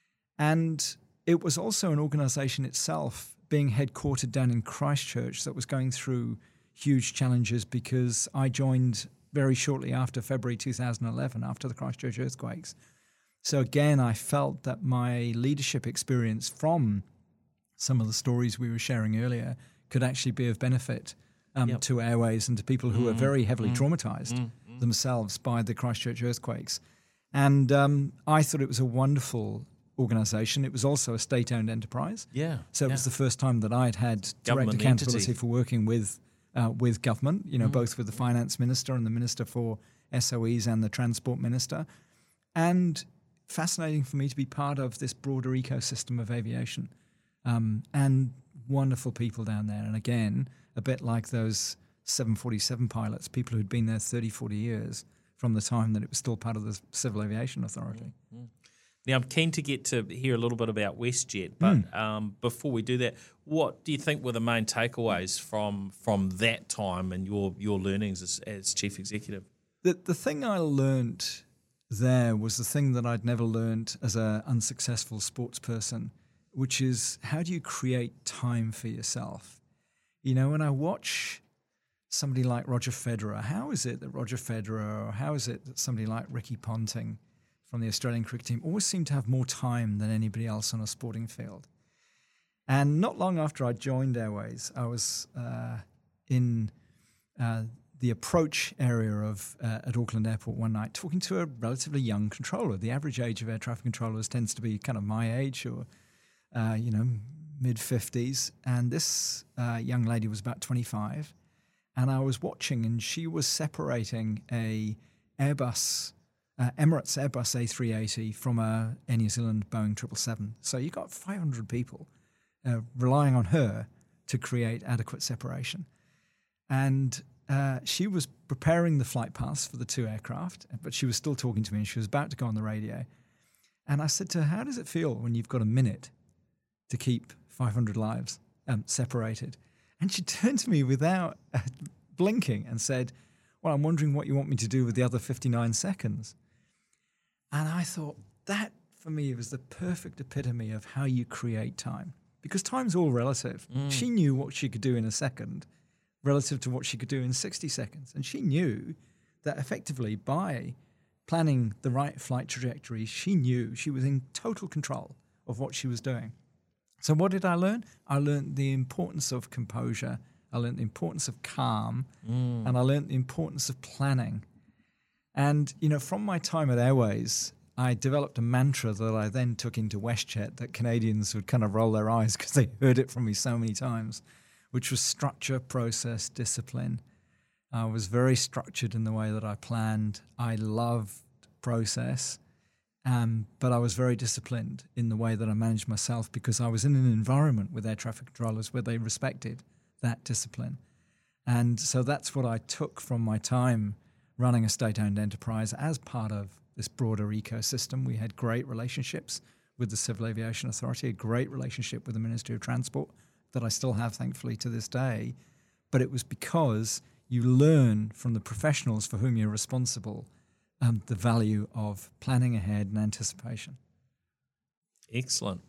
And it was also an organization itself being headquartered down in Christchurch that was going through huge challenges, because I joined very shortly after February two thousand eleven, after the Christchurch earthquakes. So again, I felt that my leadership experience from some of the stories we were sharing earlier could actually be of benefit um, yep. to Airways and to people who mm, are very heavily mm, traumatized mm, mm. themselves by the Christchurch earthquakes. And um, I thought it was a wonderful organization. It was also a state-owned enterprise. Yeah. So it yeah. was the first time that I'd had direct Government accountability entity. for working with uh, with government, you know, mm. both with the finance minister and the minister for S O Es and the transport minister. And fascinating for me to be part of this broader ecosystem of aviation, um, and wonderful people down there. And again, a bit like those seven forty-seven pilots, people who'd been there thirty, forty years from the time that it was still part of the Civil Aviation Authority. Mm-hmm. Now, I'm keen to get to hear a little bit about WestJet, but mm. um, before we do that, what do you think were the main takeaways from from that time and your your learnings as, as chief executive? The the thing I learned there was the thing that I'd never learned as an unsuccessful sports person, which is, how do you create time for yourself? You know, when I watch somebody like Roger Federer, how is it that Roger Federer, or how is it that somebody like Ricky Ponting from the Australian cricket team always seem to have more time than anybody else on a sporting field? And not long after I joined Airways, I was uh, in uh, the approach area of uh, at Auckland Airport one night, talking to a relatively young controller. The average age of air traffic controllers tends to be kind of my age, or uh, you know, mid fifties. And this uh, young lady was about twenty-five. And I was watching, and she was separating a Airbus, uh, Emirates Airbus A three eighty from a Air New Zealand Boeing triple seven. So you got five hundred people uh, relying on her to create adequate separation. And uh, she was preparing the flight paths for the two aircraft, but she was still talking to me, and she was about to go on the radio. And I said to her, how does it feel when you've got a minute to keep five hundred lives um, separated? And she turned to me without uh, blinking and said, well, I'm wondering what you want me to do with the other fifty-nine seconds. And I thought that, for me, was the perfect epitome of how you create time. Because time's all relative. Mm. She knew what she could do in a second relative to what she could do in sixty seconds. And she knew that effectively by planning the right flight trajectory, she knew she was in total control of what she was doing. So what did I learn? I learned the importance of composure. I learned the importance of calm. Mm. And I learned the importance of planning. And, you know, from my time at Airways, I developed a mantra that I then took into WestJet that Canadians would kind of roll their eyes because they heard it from me so many times, which was structure, process, discipline. I was very structured in the way that I planned. I loved process. Um, but I was very disciplined in the way that I managed myself because I was in an environment with air traffic controllers where they respected that discipline. And so that's what I took from my time running a state-owned enterprise as part of this broader ecosystem. We had great relationships with the Civil Aviation Authority, a great relationship with the Ministry of Transport that I still have, thankfully, to this day. But it was because you learn from the professionals for whom you're responsible Um, the value of planning ahead and anticipation. Excellent.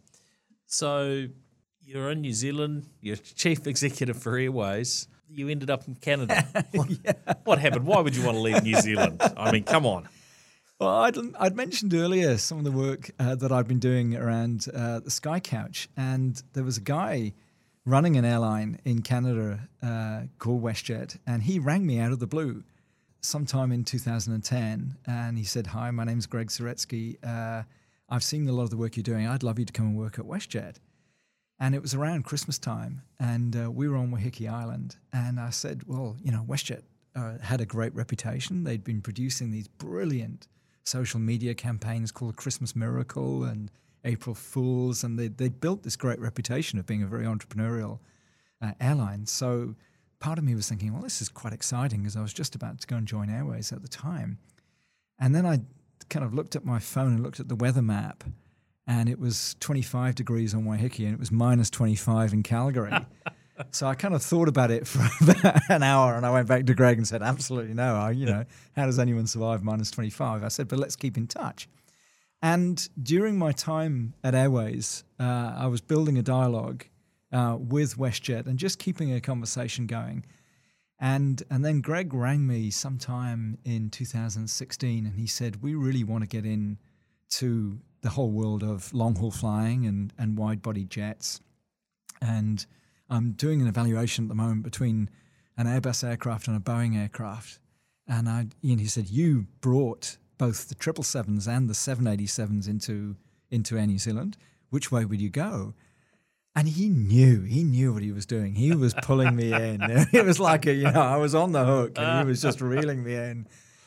So you're in New Zealand, you're chief executive for Airways, you ended up in Canada. What, yeah. what happened? Why would you want to leave New Zealand? I mean, come on. Well, I'd, I'd mentioned earlier some of the work uh, that I've been doing around uh, the Sky Couch, and there was a guy running an airline in Canada uh, called WestJet, and he rang me out of the blue sometime in two thousand ten, and he said, hi, my name's Greg Saretsky. Uh, I've seen a lot of the work you're doing. I'd love you to come and work at WestJet. And it was around Christmas time, and uh, we were on Wahiki Island. And I said, well, you know, WestJet uh, had a great reputation. They'd been producing these brilliant social media campaigns called Christmas Miracle and April Fools, and they they built this great reputation of being a very entrepreneurial uh, airline. So part of me was thinking, well, this is quite exciting because I was just about to go and join Airways at the time. And then I kind of looked at my phone and looked at the weather map, and it was twenty-five degrees on Waiheke and it was minus twenty-five in Calgary. So I kind of thought about it for about an hour, and I went back to Greg and said, absolutely no. I, you know, how does anyone survive minus twenty-five? I said, but let's keep in touch. And during my time at Airways, uh, I was building a dialogue uh, with WestJet and just keeping a conversation going. And and then Greg rang me sometime in two thousand sixteen, and he said, we really want to get in to the whole world of long-haul flying and, and wide-body jets. And I'm doing an evaluation at the moment between an Airbus aircraft and a Boeing aircraft. And I, and he said, you brought both the triple sevens and the seven eighty-sevens into into Air New Zealand. Which way would you go? And he knew, he knew what he was doing. He was pulling me in. It was like, a, you know, I was on the hook and he was just reeling me in.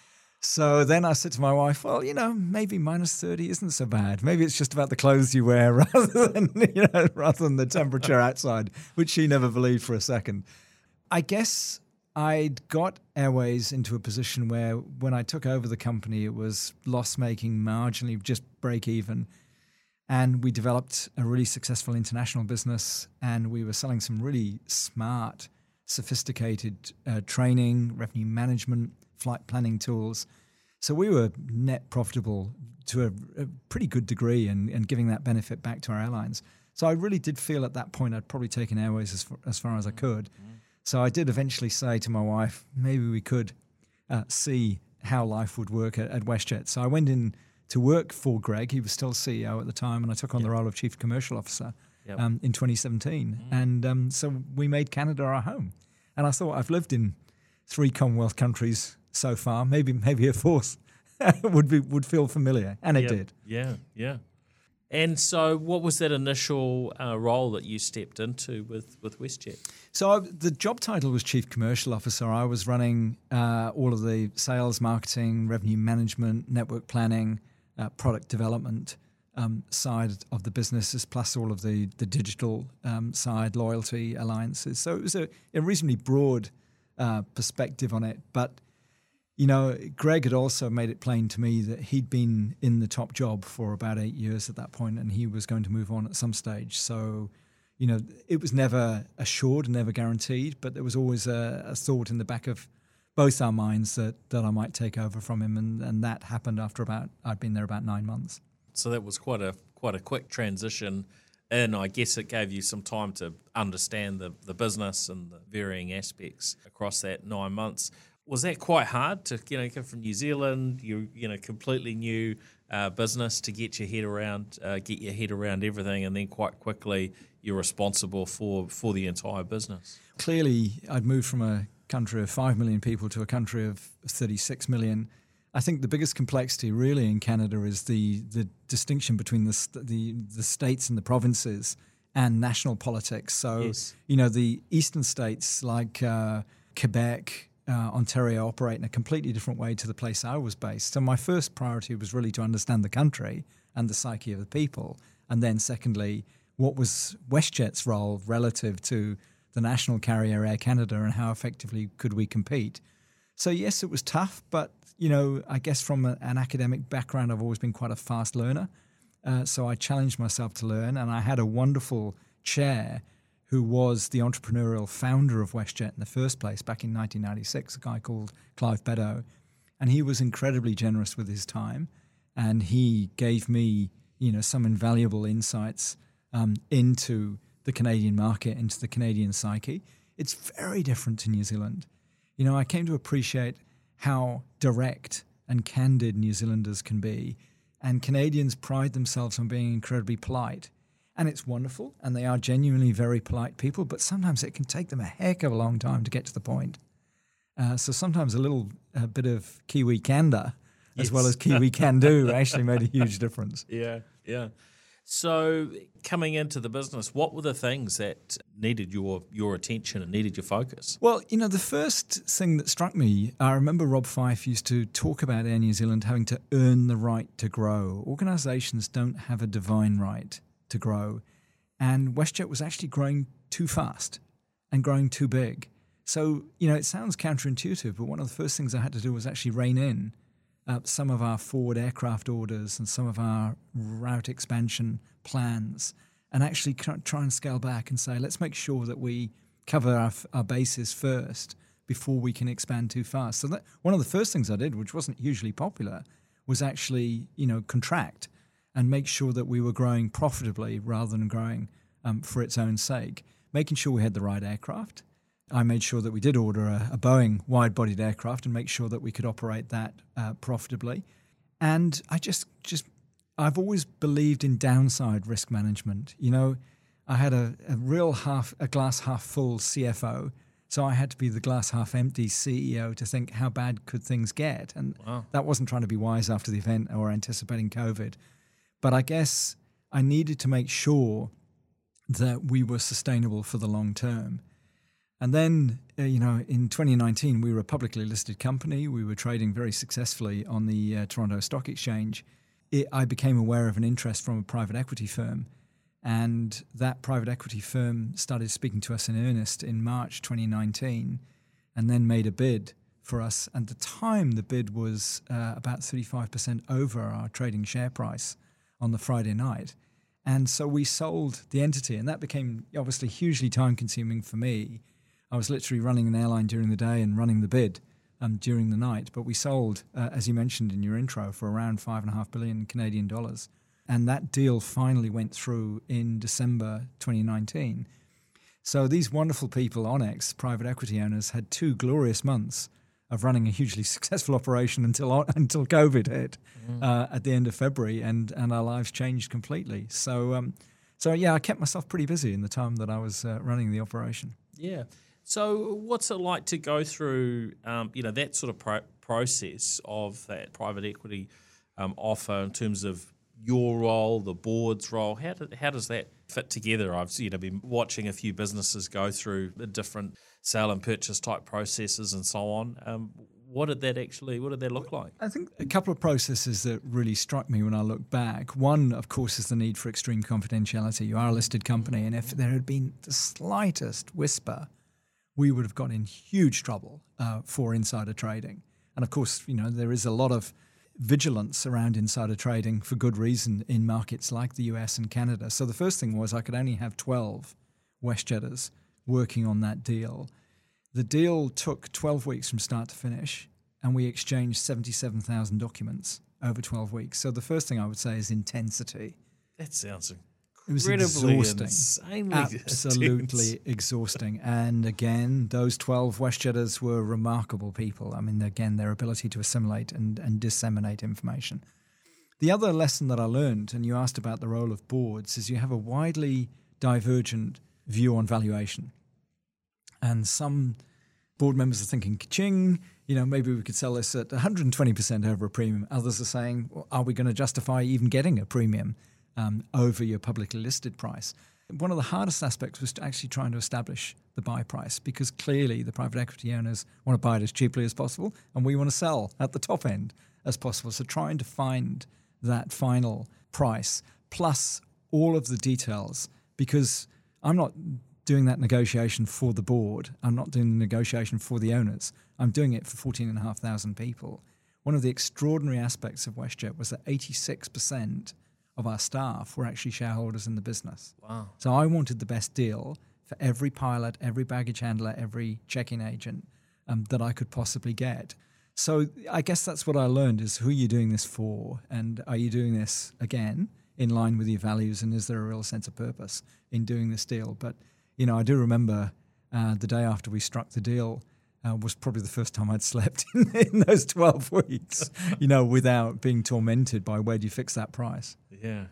So then I said to my wife, well, you know, maybe minus thirty isn't so bad. Maybe it's just about the clothes you wear rather than, you know, rather than the temperature outside, which she never believed for a second. I guess I'd got Airways into a position where when I took over the company, it was loss-making, marginally, just break even. And we developed a really successful international business, and we were selling some really smart, sophisticated uh, training, revenue management, flight planning tools. So we were net profitable to a, a pretty good degree and, and giving that benefit back to our airlines. So I really did feel at that point I'd probably taken Airways as far as, far as I could. Mm-hmm. So I did eventually say to my wife, maybe we could uh, see how life would work at, at WestJet. So I went in to work for Greg. He was still C E O at the time, and I took on yep. the role of Chief Commercial Officer yep. um, in twenty seventeen. Mm. And um, so we made Canada our home. And I thought, I've lived in three Commonwealth countries so far. Maybe maybe a fourth would be would feel familiar, and it yep. did. Yeah, yeah. And so what was that initial uh, role that you stepped into with, with WestJet? So I, the job title was Chief Commercial Officer. I was running uh, all of the sales, marketing, revenue management, network planning, uh, product development um, side of the businesses, plus all of the, the digital um, side, loyalty, alliances. So it was a, a reasonably broad uh, perspective on it. But you know, Greg had also made it plain to me that he'd been in the top job for about eight years at that point, and he was going to move on at some stage. So, you know, it was never assured, never guaranteed, but there was always a, a thought in the back of both our minds that, that I might take over from him, and, and that happened after about, I'd been there about nine months. So that was quite a quite a quick transition, and I guess it gave you some time to understand the, the business and the varying aspects across that nine months. Was that quite hard to, you know, come from New Zealand, you you know, completely new uh, business to get your head around, uh, get your head around everything, and then quite quickly you're responsible for, for the entire business? Clearly, I'd moved from a country of five million people to a country of thirty-six million. I think the biggest complexity really in Canada is the the distinction between the the, the states and the provinces and national politics. So, yes. you know, the eastern states like uh, Quebec, Uh, Ontario operate in a completely different way to the place I was based. So my first priority was really to understand the country and the psyche of the people. And then secondly, what was WestJet's role relative to the national carrier Air Canada, and how effectively could we compete? So yes, it was tough, but you know, I guess from a, an academic background, I've always been quite a fast learner. Uh, so I challenged myself to learn, and I had a wonderful chair who was the entrepreneurial founder of WestJet in the first place back in nineteen ninety-six, a guy called Clive Beddoe. And he was incredibly generous with his time, and he gave me, you know, some invaluable insights um, into the Canadian market, into the Canadian psyche. It's very different to New Zealand. You know, I came to appreciate how direct and candid New Zealanders can be, and Canadians pride themselves on being incredibly polite. And it's wonderful, and they are genuinely very polite people, but sometimes it can take them a heck of a long time to get to the point. Uh, so sometimes a little a bit of Kiwi candor as yes. well as Kiwi can do actually made a huge difference. Yeah, yeah. So coming into the business, what were the things that needed your your attention and needed your focus? Well, you know, the first thing that struck me, I remember Rob Fife used to talk about Air New Zealand having to earn the right to grow. Organisations don't have a divine right to grow, and WestJet was actually growing too fast and growing too big. So, you know, it sounds counterintuitive, but one of the first things I had to do was actually rein in uh, some of our forward aircraft orders and some of our route expansion plans, and actually try and scale back and say, let's make sure that we cover our, our bases first before we can expand too fast. So that one of the first things I did, which wasn't hugely popular, was actually, you know, contract and make sure that we were growing profitably rather than growing um, for its own sake, making sure we had the right aircraft. I made sure that we did order a, a Boeing wide-bodied aircraft and make sure that we could operate that uh, profitably. And I just, just, I've always believed in downside risk management. You know, I had a, a real half, a glass half full C F O, so I had to be the glass half empty C E O to think how bad could things get. And wow. That wasn't trying to be wise after the event or anticipating COVID. But I guess I needed to make sure that we were sustainable for the long term. And then, uh, you know, in twenty nineteen, we were a publicly listed company. We were trading very successfully on the uh, Toronto Stock Exchange. It, I became aware of an interest from a private equity firm. And that private equity firm started speaking to us in earnest in March twenty nineteen, and then made a bid for us. At the time, the bid was uh, about thirty-five percent over our trading share price on the Friday night. And so we sold the entity, and that became obviously hugely time-consuming for me. I was literally running an airline during the day and running the bid um, during the night. But we sold, uh, as you mentioned in your intro, for around five and a half billion Canadian dollars. And that deal finally went through in December twenty nineteen. So these wonderful people, Onyx, private equity owners, had two glorious months of running a hugely successful operation until until COVID hit mm. uh, at the end of February, and, and our lives changed completely. So, um, so yeah, I kept myself pretty busy in the time that I was uh, running the operation. Yeah. So what's it like to go through, um, you know, that sort of pro- process of that private equity um, offer in terms of your role, the board's role? How do, how does that fit together? I've you know been watching a few businesses go through the different sale and purchase type processes and so on. Um, what did that actually? What did that look like? I think a couple of processes that really struck me when I look back. One, of course, is the need for extreme confidentiality. You are a listed company, and if there had been the slightest whisper, we would have got in huge trouble uh, for insider trading. And of course, you know, there is a lot of vigilance around insider trading for good reason in markets like the U S and Canada. So the first thing was I could only have twelve WestJetters working on that deal. The deal took twelve weeks from start to finish, and we exchanged seventy-seven thousand documents over twelve weeks. So the first thing I would say is intensity. That sounds It was incredibly exhausting. insanely Absolutely intense. exhausting. And again, those twelve WestJetters were remarkable people. I mean, again, their ability to assimilate and, and disseminate information. The other lesson that I learned, and you asked about the role of boards, is you have a widely divergent view on valuation. And some board members are thinking, ka-ching, you know, maybe we could sell this at one hundred twenty percent over a premium. Others are saying, well, are we going to justify even getting a premium um, over your publicly listed price? One of the hardest aspects was actually trying to establish the buy price, because clearly the private equity owners want to buy it as cheaply as possible, and we want to sell at the top end as possible. So trying to find that final price plus all of the details, because I'm not doing that negotiation for the board. I'm not doing the negotiation for the owners. I'm doing it for fourteen and a half thousand people. One of the extraordinary aspects of WestJet was that eighty-six percent of our staff were actually shareholders in the business. Wow. So I wanted the best deal for every pilot, every baggage handler, every check-in agent um, that I could possibly get. So I guess that's what I learned, is who are you doing this for? And are you doing this, again, in line with your values? And is there a real sense of purpose in doing this deal? But you know, I do remember uh, the day after we struck the deal uh, was probably the first time I'd slept in, in those twelve weeks, you know, without being tormented by where do you fix that price. Yeah.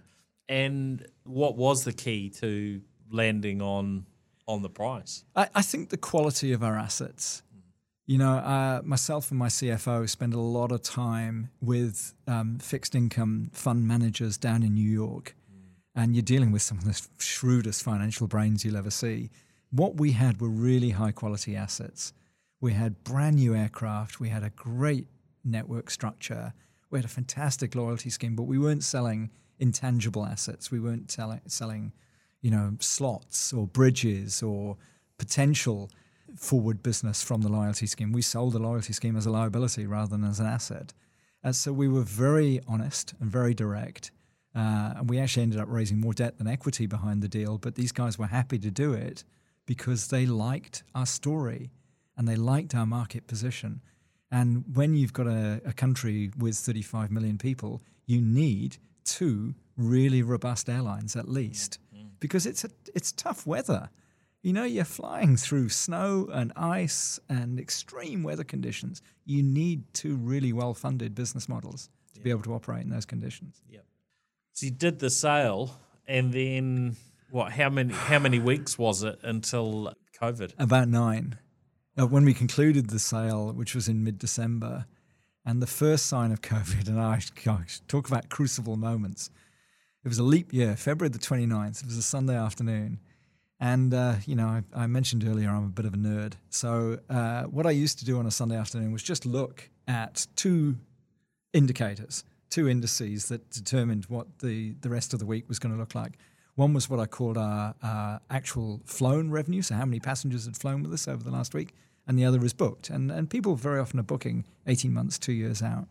And what was the key to landing on on the price? I, I think the quality of our assets. You know, uh, myself and my C F O spend a lot of time with um, fixed income fund managers down in New York. And you're dealing with some of the shrewdest financial brains you'll ever see. What we had were really high-quality assets. We had brand new aircraft. We had a great network structure. We had a fantastic loyalty scheme, but we weren't selling intangible assets. We weren't selling, selling, you know, slots or bridges or potential forward business from the loyalty scheme. We sold the loyalty scheme as a liability rather than as an asset. And so we were very honest and very direct. Uh, and we actually ended up raising more debt than equity behind the deal, but these guys were happy to do it because they liked our story and they liked our market position. And when you've got a, a country with thirty-five million people, you need two really robust airlines at least, mm-hmm. because it's a, it's tough weather. You know, you're flying through snow and ice and extreme weather conditions. You need two really well-funded business models to yeah. be able to operate in those conditions. Yep. So you did the sale, and then what? How many? How many weeks was it until COVID? About nine. Uh, when we concluded the sale, which was in mid-December, and the first sign of COVID, and I gosh, talk about crucible moments. It was a leap year, February the twenty-ninth. It was a Sunday afternoon, and uh, you know, I, I mentioned earlier I'm a bit of a nerd. So uh, what I used to do on a Sunday afternoon was just look at two indicators. Two indices that determined what the, the rest of the week was going to look like. One was what I called our, our actual flown revenue, so how many passengers had flown with us over the last week, and the other is booked. And, and people very often are booking eighteen months, two years out.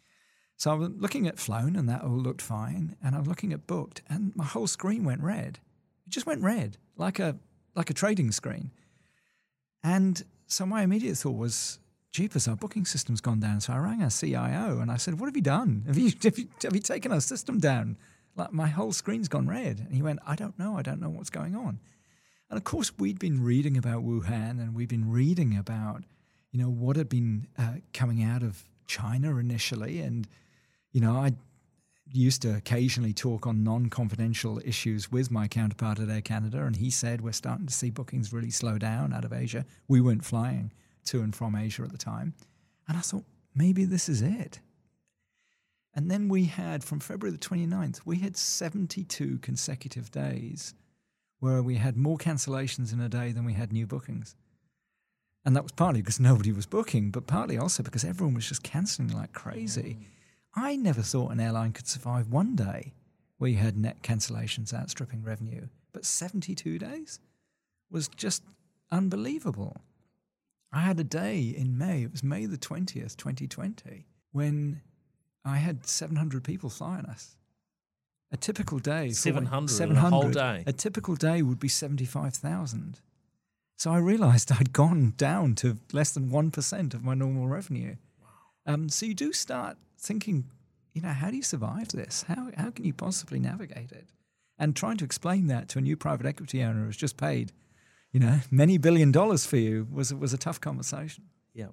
So I was looking at flown, and that all looked fine, and I'm looking at booked, and my whole screen went red. It just went red, like a like a trading screen. And so my immediate thought was, jeepers, our booking system's gone down. So I rang our C I O and I said, what have you done? Have you, have you, have you taken our system down? Like, my whole screen's gone red. And he went, I don't know. I don't know what's going on. And of course, we'd been reading about Wuhan, and we'd been reading about, you know, what had been uh, coming out of China initially. And, you know, I used to occasionally talk on non-confidential issues with my counterpart at Air Canada, and he said, we're starting to see bookings really slow down out of Asia. We weren't flying to and from Asia at the time. And I thought, maybe this is it. And then we had, from February the twenty-ninth, we had seventy-two consecutive days where we had more cancellations in a day than we had new bookings. And that was partly because nobody was booking, but partly also because everyone was just cancelling like crazy. Mm. I never thought an airline could survive one day where you had net cancellations outstripping revenue. But seventy-two days was just unbelievable. I had a day in May, it was May the twentieth, twenty twenty, when I had seven hundred people flying us. A typical day... seven hundred, seven hundred in a whole day. A typical day would be seventy-five thousand. So I realised I'd gone down to less than one percent of my normal revenue. Wow. Um, so you do start thinking, you know, how do you survive this? How how can you possibly navigate it? And trying to explain that to a new private equity owner who's just paid, you know, many billion dollars for you was, was a tough conversation. Yeah.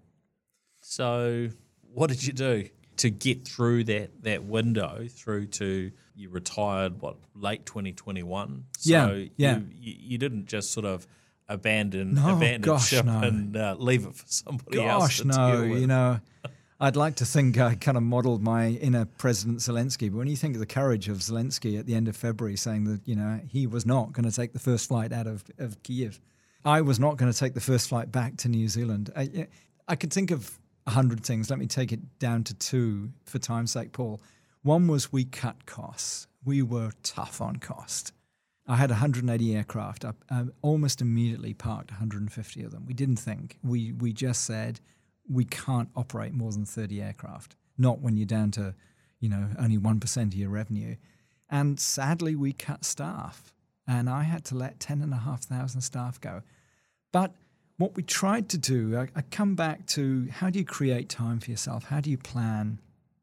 So what did you do to get through that, that window through to you retired, what, late twenty twenty-one? So yeah, yeah. You, you, you didn't just sort of abandon no, abandon gosh, ship no. and uh, leave it for somebody gosh, else to no, deal with. You know, I'd like to think I kind of modeled my inner President Zelensky, but when you think of the courage of Zelensky at the end of February saying that, you know, he was not going to take the first flight out of, of Kiev, I was not going to take the first flight back to New Zealand. I, I could think of a hundred things. Let me take it down to two for time's sake, Paul. One was we cut costs. We were tough on cost. I had one hundred eighty aircraft. I, I almost immediately parked one hundred fifty of them. We didn't think. We we just said we can't operate more than thirty aircraft. Not when you're down to, you know, only one percent of your revenue. And sadly, we cut staff. And I had to let ten and a half thousand staff go. But what we tried to do, I, I come back to how do you create time for yourself? How do you plan?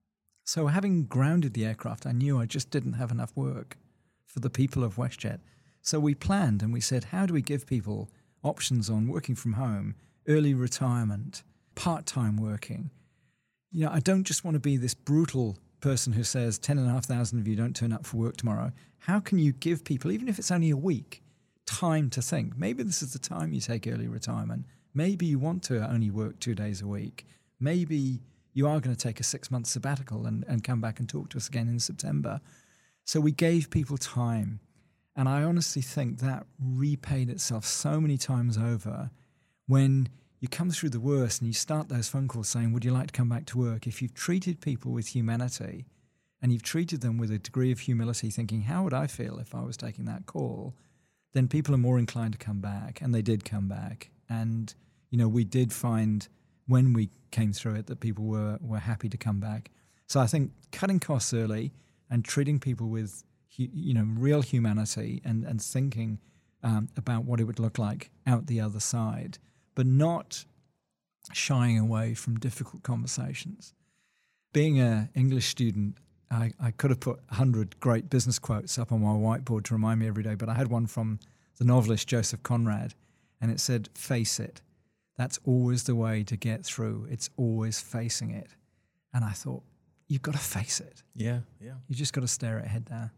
So having grounded the aircraft, I knew I just didn't have enough work for the people of WestJet. So we planned and we said, how do we give people options on working from home, early retirement, part-time working? You know, I don't just want to be this brutal person who says ten and a half thousand of you don't turn up for work tomorrow. How can you give people, even if it's only a week, time to think? Maybe this is the time you take early retirement. Maybe you want to only work two days a week. Maybe you are going to take a six-month sabbatical and, and come back and talk to us again in September. So we gave people time. And I honestly think that repaid itself so many times over when you come through the worst and you start those phone calls saying, would you like to come back to work? If you've treated people with humanity and you've treated them with a degree of humility, thinking, how would I feel if I was taking that call? Then people are more inclined to come back. And they did come back. And, you know, we did find when we came through it that people were, were happy to come back. So I think cutting costs early and treating people with, you know, real humanity and, and thinking um, about what it would look like out the other side, but not shying away from difficult conversations. Being an English student, I, I could have put one hundred great business quotes up on my whiteboard to remind me every day, but I had one from the novelist Joseph Conrad, and it said, face it. That's always the way to get through. It's always facing it. And I thought, you've got to face it. Yeah, yeah. You just got to stare it head down.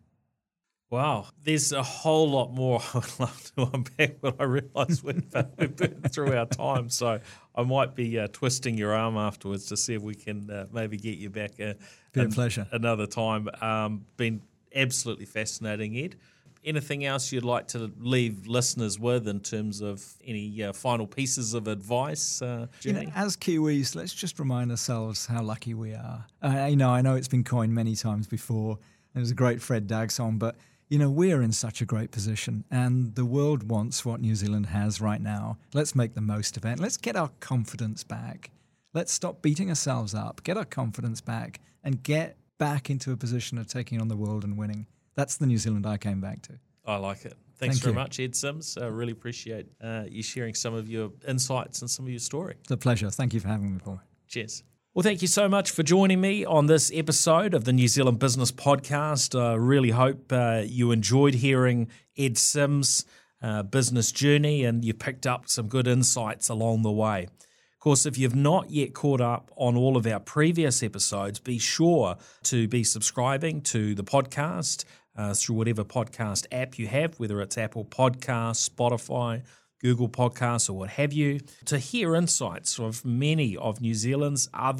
Wow, there's a whole lot more I would love to unpack, but I realise we've, we've been through our time, so I might be uh, twisting your arm afterwards to see if we can uh, maybe get you back uh, Be a an, pleasure. another time. Um, been absolutely fascinating, Ed. Anything else you'd like to leave listeners with in terms of any uh, final pieces of advice? Uh, you know, as Kiwis, let's just remind ourselves how lucky we are. Uh, you know, I know it's been coined many times before. It was a great Fred Dagg song, but you know, we're in such a great position and the world wants what New Zealand has right now. Let's make the most of it. Let's get our confidence back. Let's stop beating ourselves up, get our confidence back and get back into a position of taking on the world and winning. That's the New Zealand I came back to. I like it. Thanks Thank very you. much, Ed Sims. I really appreciate uh, you sharing some of your insights and some of your story. It's a pleasure. Thank you for having me, Paul. Cheers. Well, thank you so much for joining me on this episode of the New Zealand Business Podcast. I really hope uh, you enjoyed hearing Ed Sims' uh, business journey and you picked up some good insights along the way. Of course, if you've not yet caught up on all of our previous episodes, be sure to be subscribing to the podcast uh, through whatever podcast app you have, whether it's Apple Podcasts, Spotify, Google Podcasts or what have you, to hear insights of many of New Zealand's other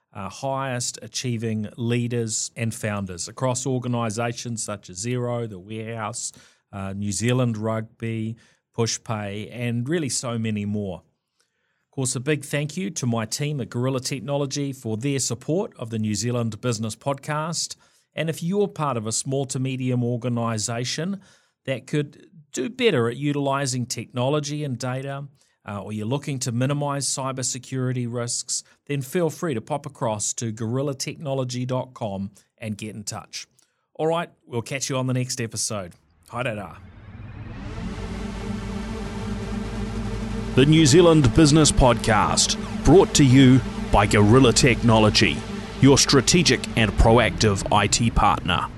uh, highest achieving leaders and founders across organisations such as Xero, The Warehouse, uh, New Zealand Rugby, Pushpay, and really so many more. Of course, a big thank you to my team at Gorilla Technology for their support of the New Zealand Business Podcast. And if you're part of a small to medium organisation that could do better at utilising technology and data, uh, or you're looking to minimise cybersecurity risks, then feel free to pop across to gorilla technology dot com and get in touch. All right, we'll catch you on the next episode. Haere. The New Zealand Business Podcast, brought to you by Gorilla Technology, your strategic and proactive I T partner.